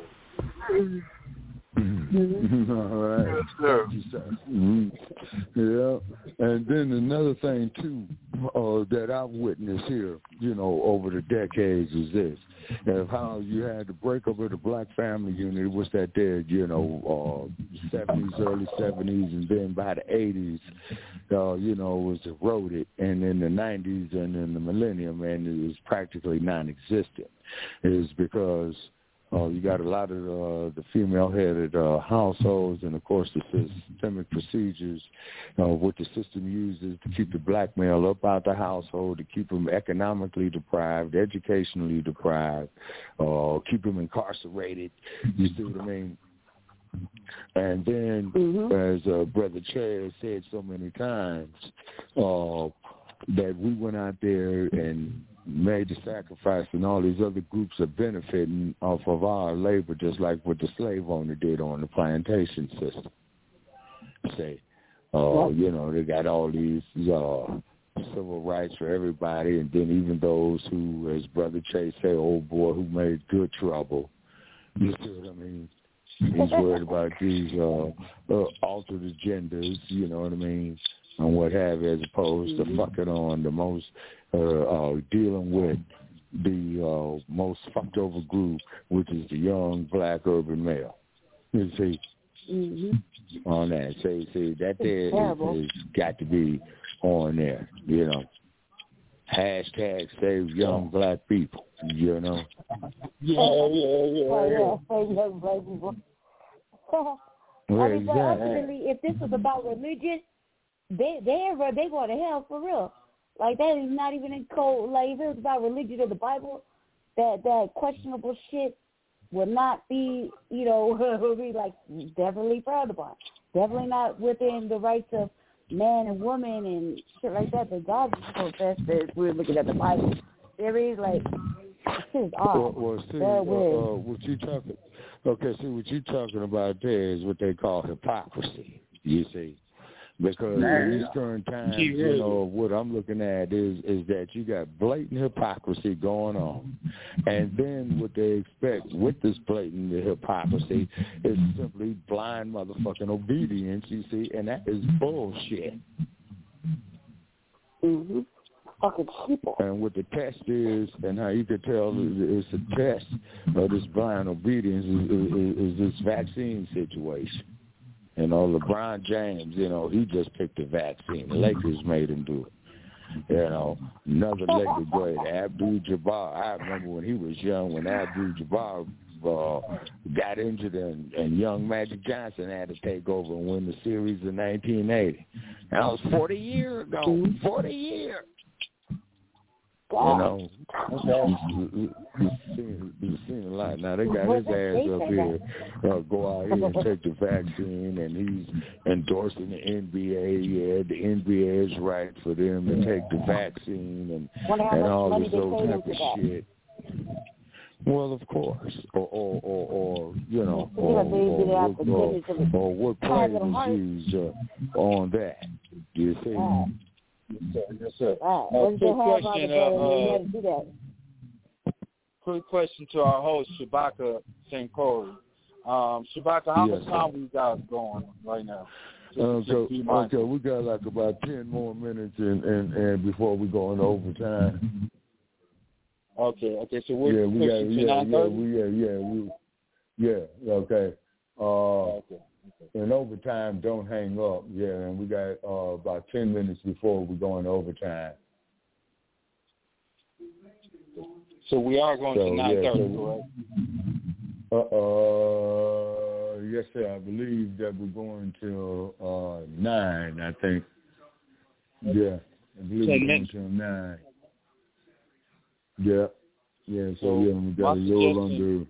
All right. Yes, sir. Thank you, sir. Yeah. And then another thing, too, that I've witnessed here, over the decades is this. How you had the breakup of the Black Family Unit, was that there, 70s, early 70s, and then by the 80s, it was eroded, and in the 90s and in the millennium, and it was practically non-existent. It is because you got a lot of the female-headed households, and of course the systemic procedures, what the system uses to keep the black male up out the household, to keep them economically deprived, educationally deprived, keep them incarcerated. You see what I mean? And then, as Brother Che has said so many times, that we went out there and made the sacrifice, and all these other groups are benefiting off of our labor, just like what the slave owner did on the plantation system. Say, they got all these civil rights for everybody, and then even those who, as Brother Chase say, old boy who made good trouble. You see what I mean? He's worried about these altered agendas, you know what I mean, and what have you, as opposed to fucking on the most, dealing with the most fucked over group, which is the young black urban male. You see, on that. See, that there is got to be on there, Hashtag save young black people, Yeah. Save young black people. But ultimately, if this was about religion, they go to hell for real. Like, that is not even in code. Like, if it was about religion or the Bible, that questionable shit would not be, would be, like, definitely frowned upon. Definitely not within the rights of man and woman and shit like that. But God is so fast that we're looking at the Bible. There is, like, shit is odd. Well, see, weird. what you talking Okay, see, what you're talking about there is what they call hypocrisy, you see. Because in these current times, you know, what I'm looking at is that you got blatant hypocrisy going on. And then what they expect with this blatant hypocrisy is simply blind motherfucking obedience, you see, and that is bullshit. Mm-hmm. Fucking people. And what the test is, and how you could tell it's a test of this blind obedience is this vaccine situation. You know, LeBron James, you know, he just picked the vaccine. The Lakers made him do it. You know, another Laker great, Abdul-Jabbar. I remember when he was young, when Abdul-Jabbar got injured and young Magic Johnson had to take over and win the series in 1980. That was 40 years ago. 40 years. You know, you've seen a lot. Now, they got his ass up here, go out here and take the vaccine, and he's endorsing the NBA. Yeah, the NBA is right for them to take the vaccine and all this old type of shit. Well, of course, or you know, or what play was used on that. You see? Yes, sir. Quick question to our host, Shabaka Sankori. Shabaka, how much time we got going right now? Okay, we got like about 10 more minutes and before we go into overtime. Okay, so we're pushing to 9:30? Okay. In overtime, don't hang up. Yeah, and we got about 10 minutes before we go into overtime. So we are going to 9:30, correct? Yes, sir. I believe that we're going till 9, I think. Yeah, I believe we're going till 9. Yeah. So we got a little under.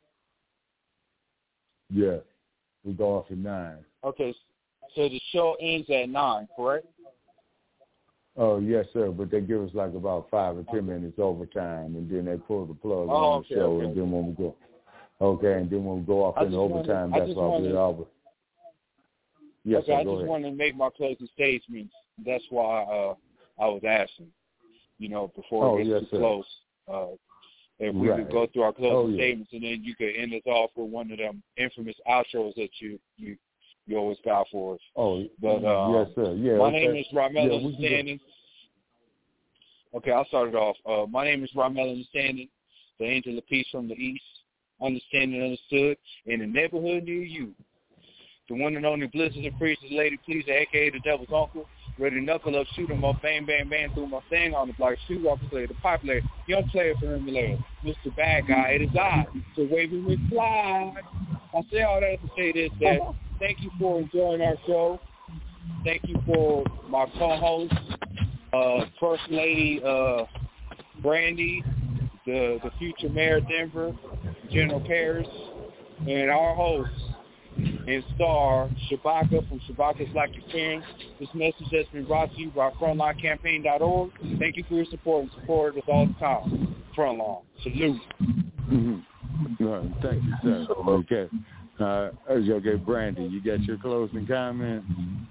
Yeah. We go off at 9. Okay, so the show ends at 9, correct? Oh, yes, sir, but they give us like about 5 or 10 minutes overtime, and then they pull the plug on the show, and then when we go, and then when we go off in overtime, that's why we're over. Yes, okay, sir, I just wanted to make my closing statements. That's why I was asking, you know, before it gets too close. If we could go through our closing statements, and then you could end us off with one of them infamous outros that you always got for us. Yes, sir. Yeah. My name is Ramel Understanding. Okay, I'll start it off. My name is Ramel Understanding, the angel of peace from the east, understanding understood, in the neighborhood near you. The one and only Blizzard and Freezes Lady Pleaser, a.k.a. the Devil's Uncle. Ready to knuckle up, shoot him up, bang, bang, bang, through my thing on the block, shoot off the player, the pop player, young player for him later. Mr. Bad Guy, it is I, so waving with fly. I say all that to say this, that thank you for enjoying our show. Thank you for my co-host, First Lady Brandy, the future mayor of Denver, General Paris, and our host and star, Shabaka from Shabaka's Black Experience. This message has been brought to you by FrontlineCampaign.org. Thank you for your support and support us all the time. Frontline. Salute. Right, thank you, sir. Okay. Okay, Brandy, you got your closing comment?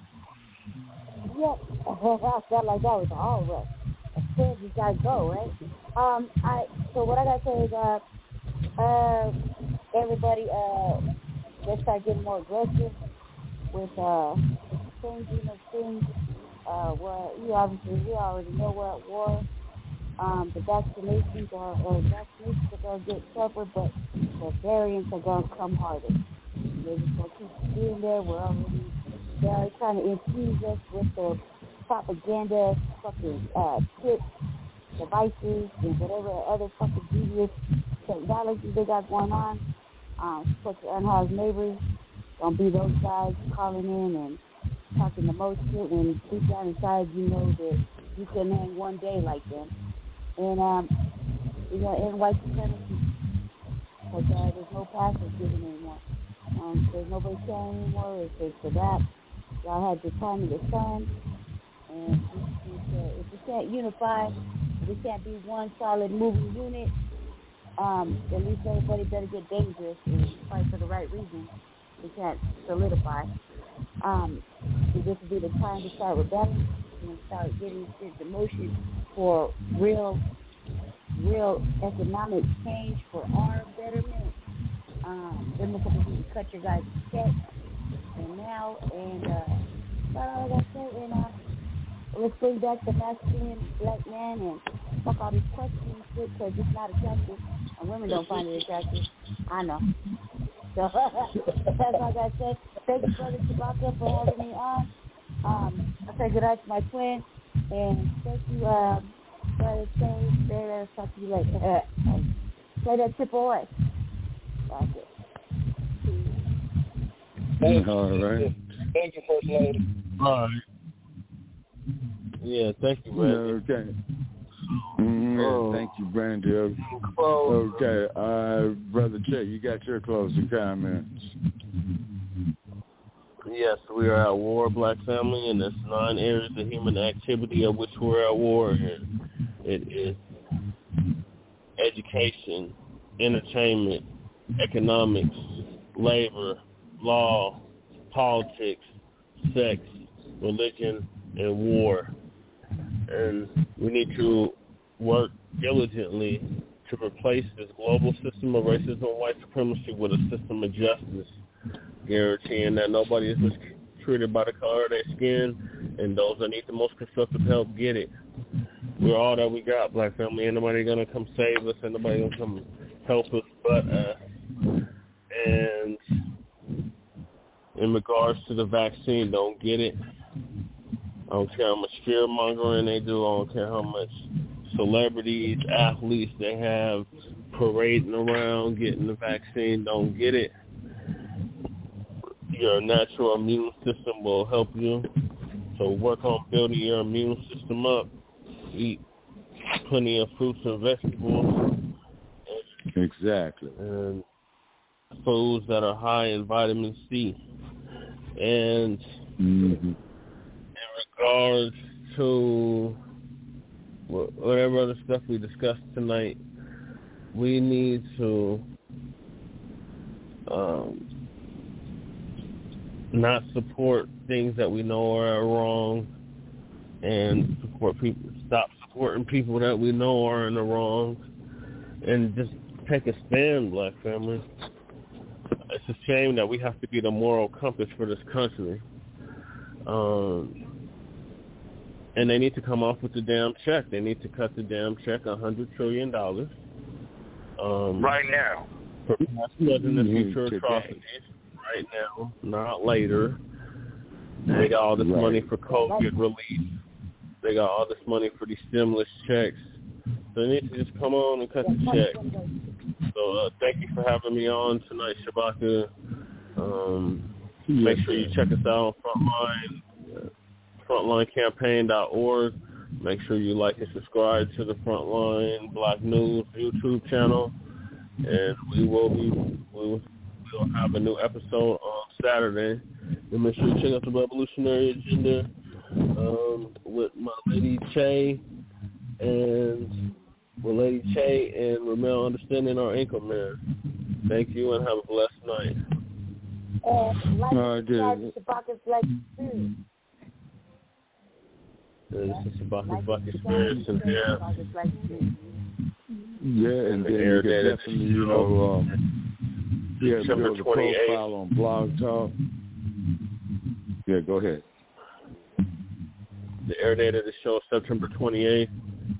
Yep. I felt like that was all right. I said you gotta go, right? So what I gotta say is everybody let's start getting more aggressive with changing of things. Well, we already know we're at war. The vaccinations are going to get tougher, but the variants are going to come harder. They're just going to keep being there. They're trying to infuse us with the propaganda, fucking chips, devices, and whatever other fucking devious technology they got going on. Supposed to unhoused neighbors, gonna be those guys calling in and talking the most shit, and deep down inside you know that you can hang one day like them. And and white supremacy, because there's no passes given anymore. There's nobody caring anymore. It's a wrap. Y'all had the time of the sun, and if we can't unify, if we can't be one solid moving unit, At least everybody better get dangerous and fight for the right reason. We can't solidify. This would be the time to start rebelling and start getting shit in motion for real economic change for our betterment. Then we're supposed to cut your guys' check. And now, like I said, let's bring back the masculine black man and fuck all these questions shit because it's not attractive. And women don't find it attractive. I know. So that's like I said. Thank you, Brother Shabaka, for having me on. I say good night to my twin. And thank you, Brother Tay. I'll talk to you later. Play that Triple A. That's it. All right. Thank you, First Lady. All right. Yeah, thank you, man. Okay. Thank you, Brandy. Okay, Brother Che, you got your closing comments. Yes, we are at war, Black family, and there's 9 areas of human activity of which we're at war in. It is education, entertainment, economics, labor, law, politics, sex, religion, and war. And we need to work diligently to replace this global system of racism and white supremacy with a system of justice, guaranteeing that nobody is mistreated by the color of their skin, and those that need the most constructive help get it. We're all that we got, Black family. Ain't nobody gonna come save us. Ain't nobody gonna come help us but us. And in regards to the vaccine, don't get it. I don't care how much fear mongering they do. I don't care how much celebrities, athletes they have parading around getting the vaccine. Don't get it. Your natural immune system will help you. So work on building your immune system up. Eat plenty of fruits and vegetables. Exactly. And foods that are high in vitamin C. And in regards to whatever other stuff we discussed tonight, we need to not support things that we know are wrong, and stop supporting people that we know are in the wrong, and just take a stand, Black family. It's a shame that we have to be the moral compass for this country. And they need to come off with the damn check. They need to cut the damn check, $100 trillion. Right now. For past, present, and future atrocities. Right now, not later. They got all this money for COVID relief. They got all this money for these stimulus checks. So they need to just come on and cut the check. So thank you for having me on tonight, Shabaka. Make sure you check us out on frontlinecampaign.org. Make sure you like and subscribe to the Frontline Black News YouTube channel. And we'll have a new episode on Saturday. And make sure you check out the Revolutionary Agenda with my lady Che and Ramel Understanding Our Income Man. Thank you and have a blessed night. This is Shabaka's Black Experience. Yeah, and then you can definitely, build a profile on Blog Talk. Yeah, go ahead. The air date of the show is September 28th,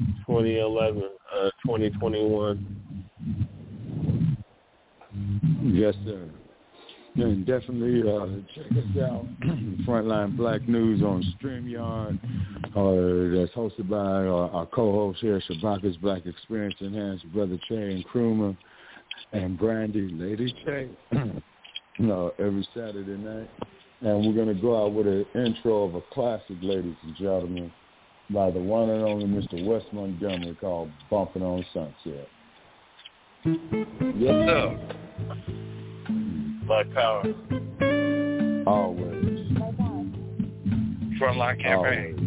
2021. Yes, sir. And definitely check us out, Frontline Black News on StreamYard, that's hosted by our co-host here, Shabaka's Black Experience Enhanced, Brother Che and Kruma, and Brandy, Lady Che, every Saturday night. And we're going to go out with an intro of a classic, ladies and gentlemen, by the one and only Mr. Wes Montgomery, called Bumping on Sunset. Yes, sir. Black Power. Always. Frontline Campaign.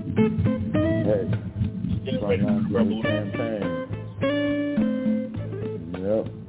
Always. Hey. Frontline Campaign. Yep.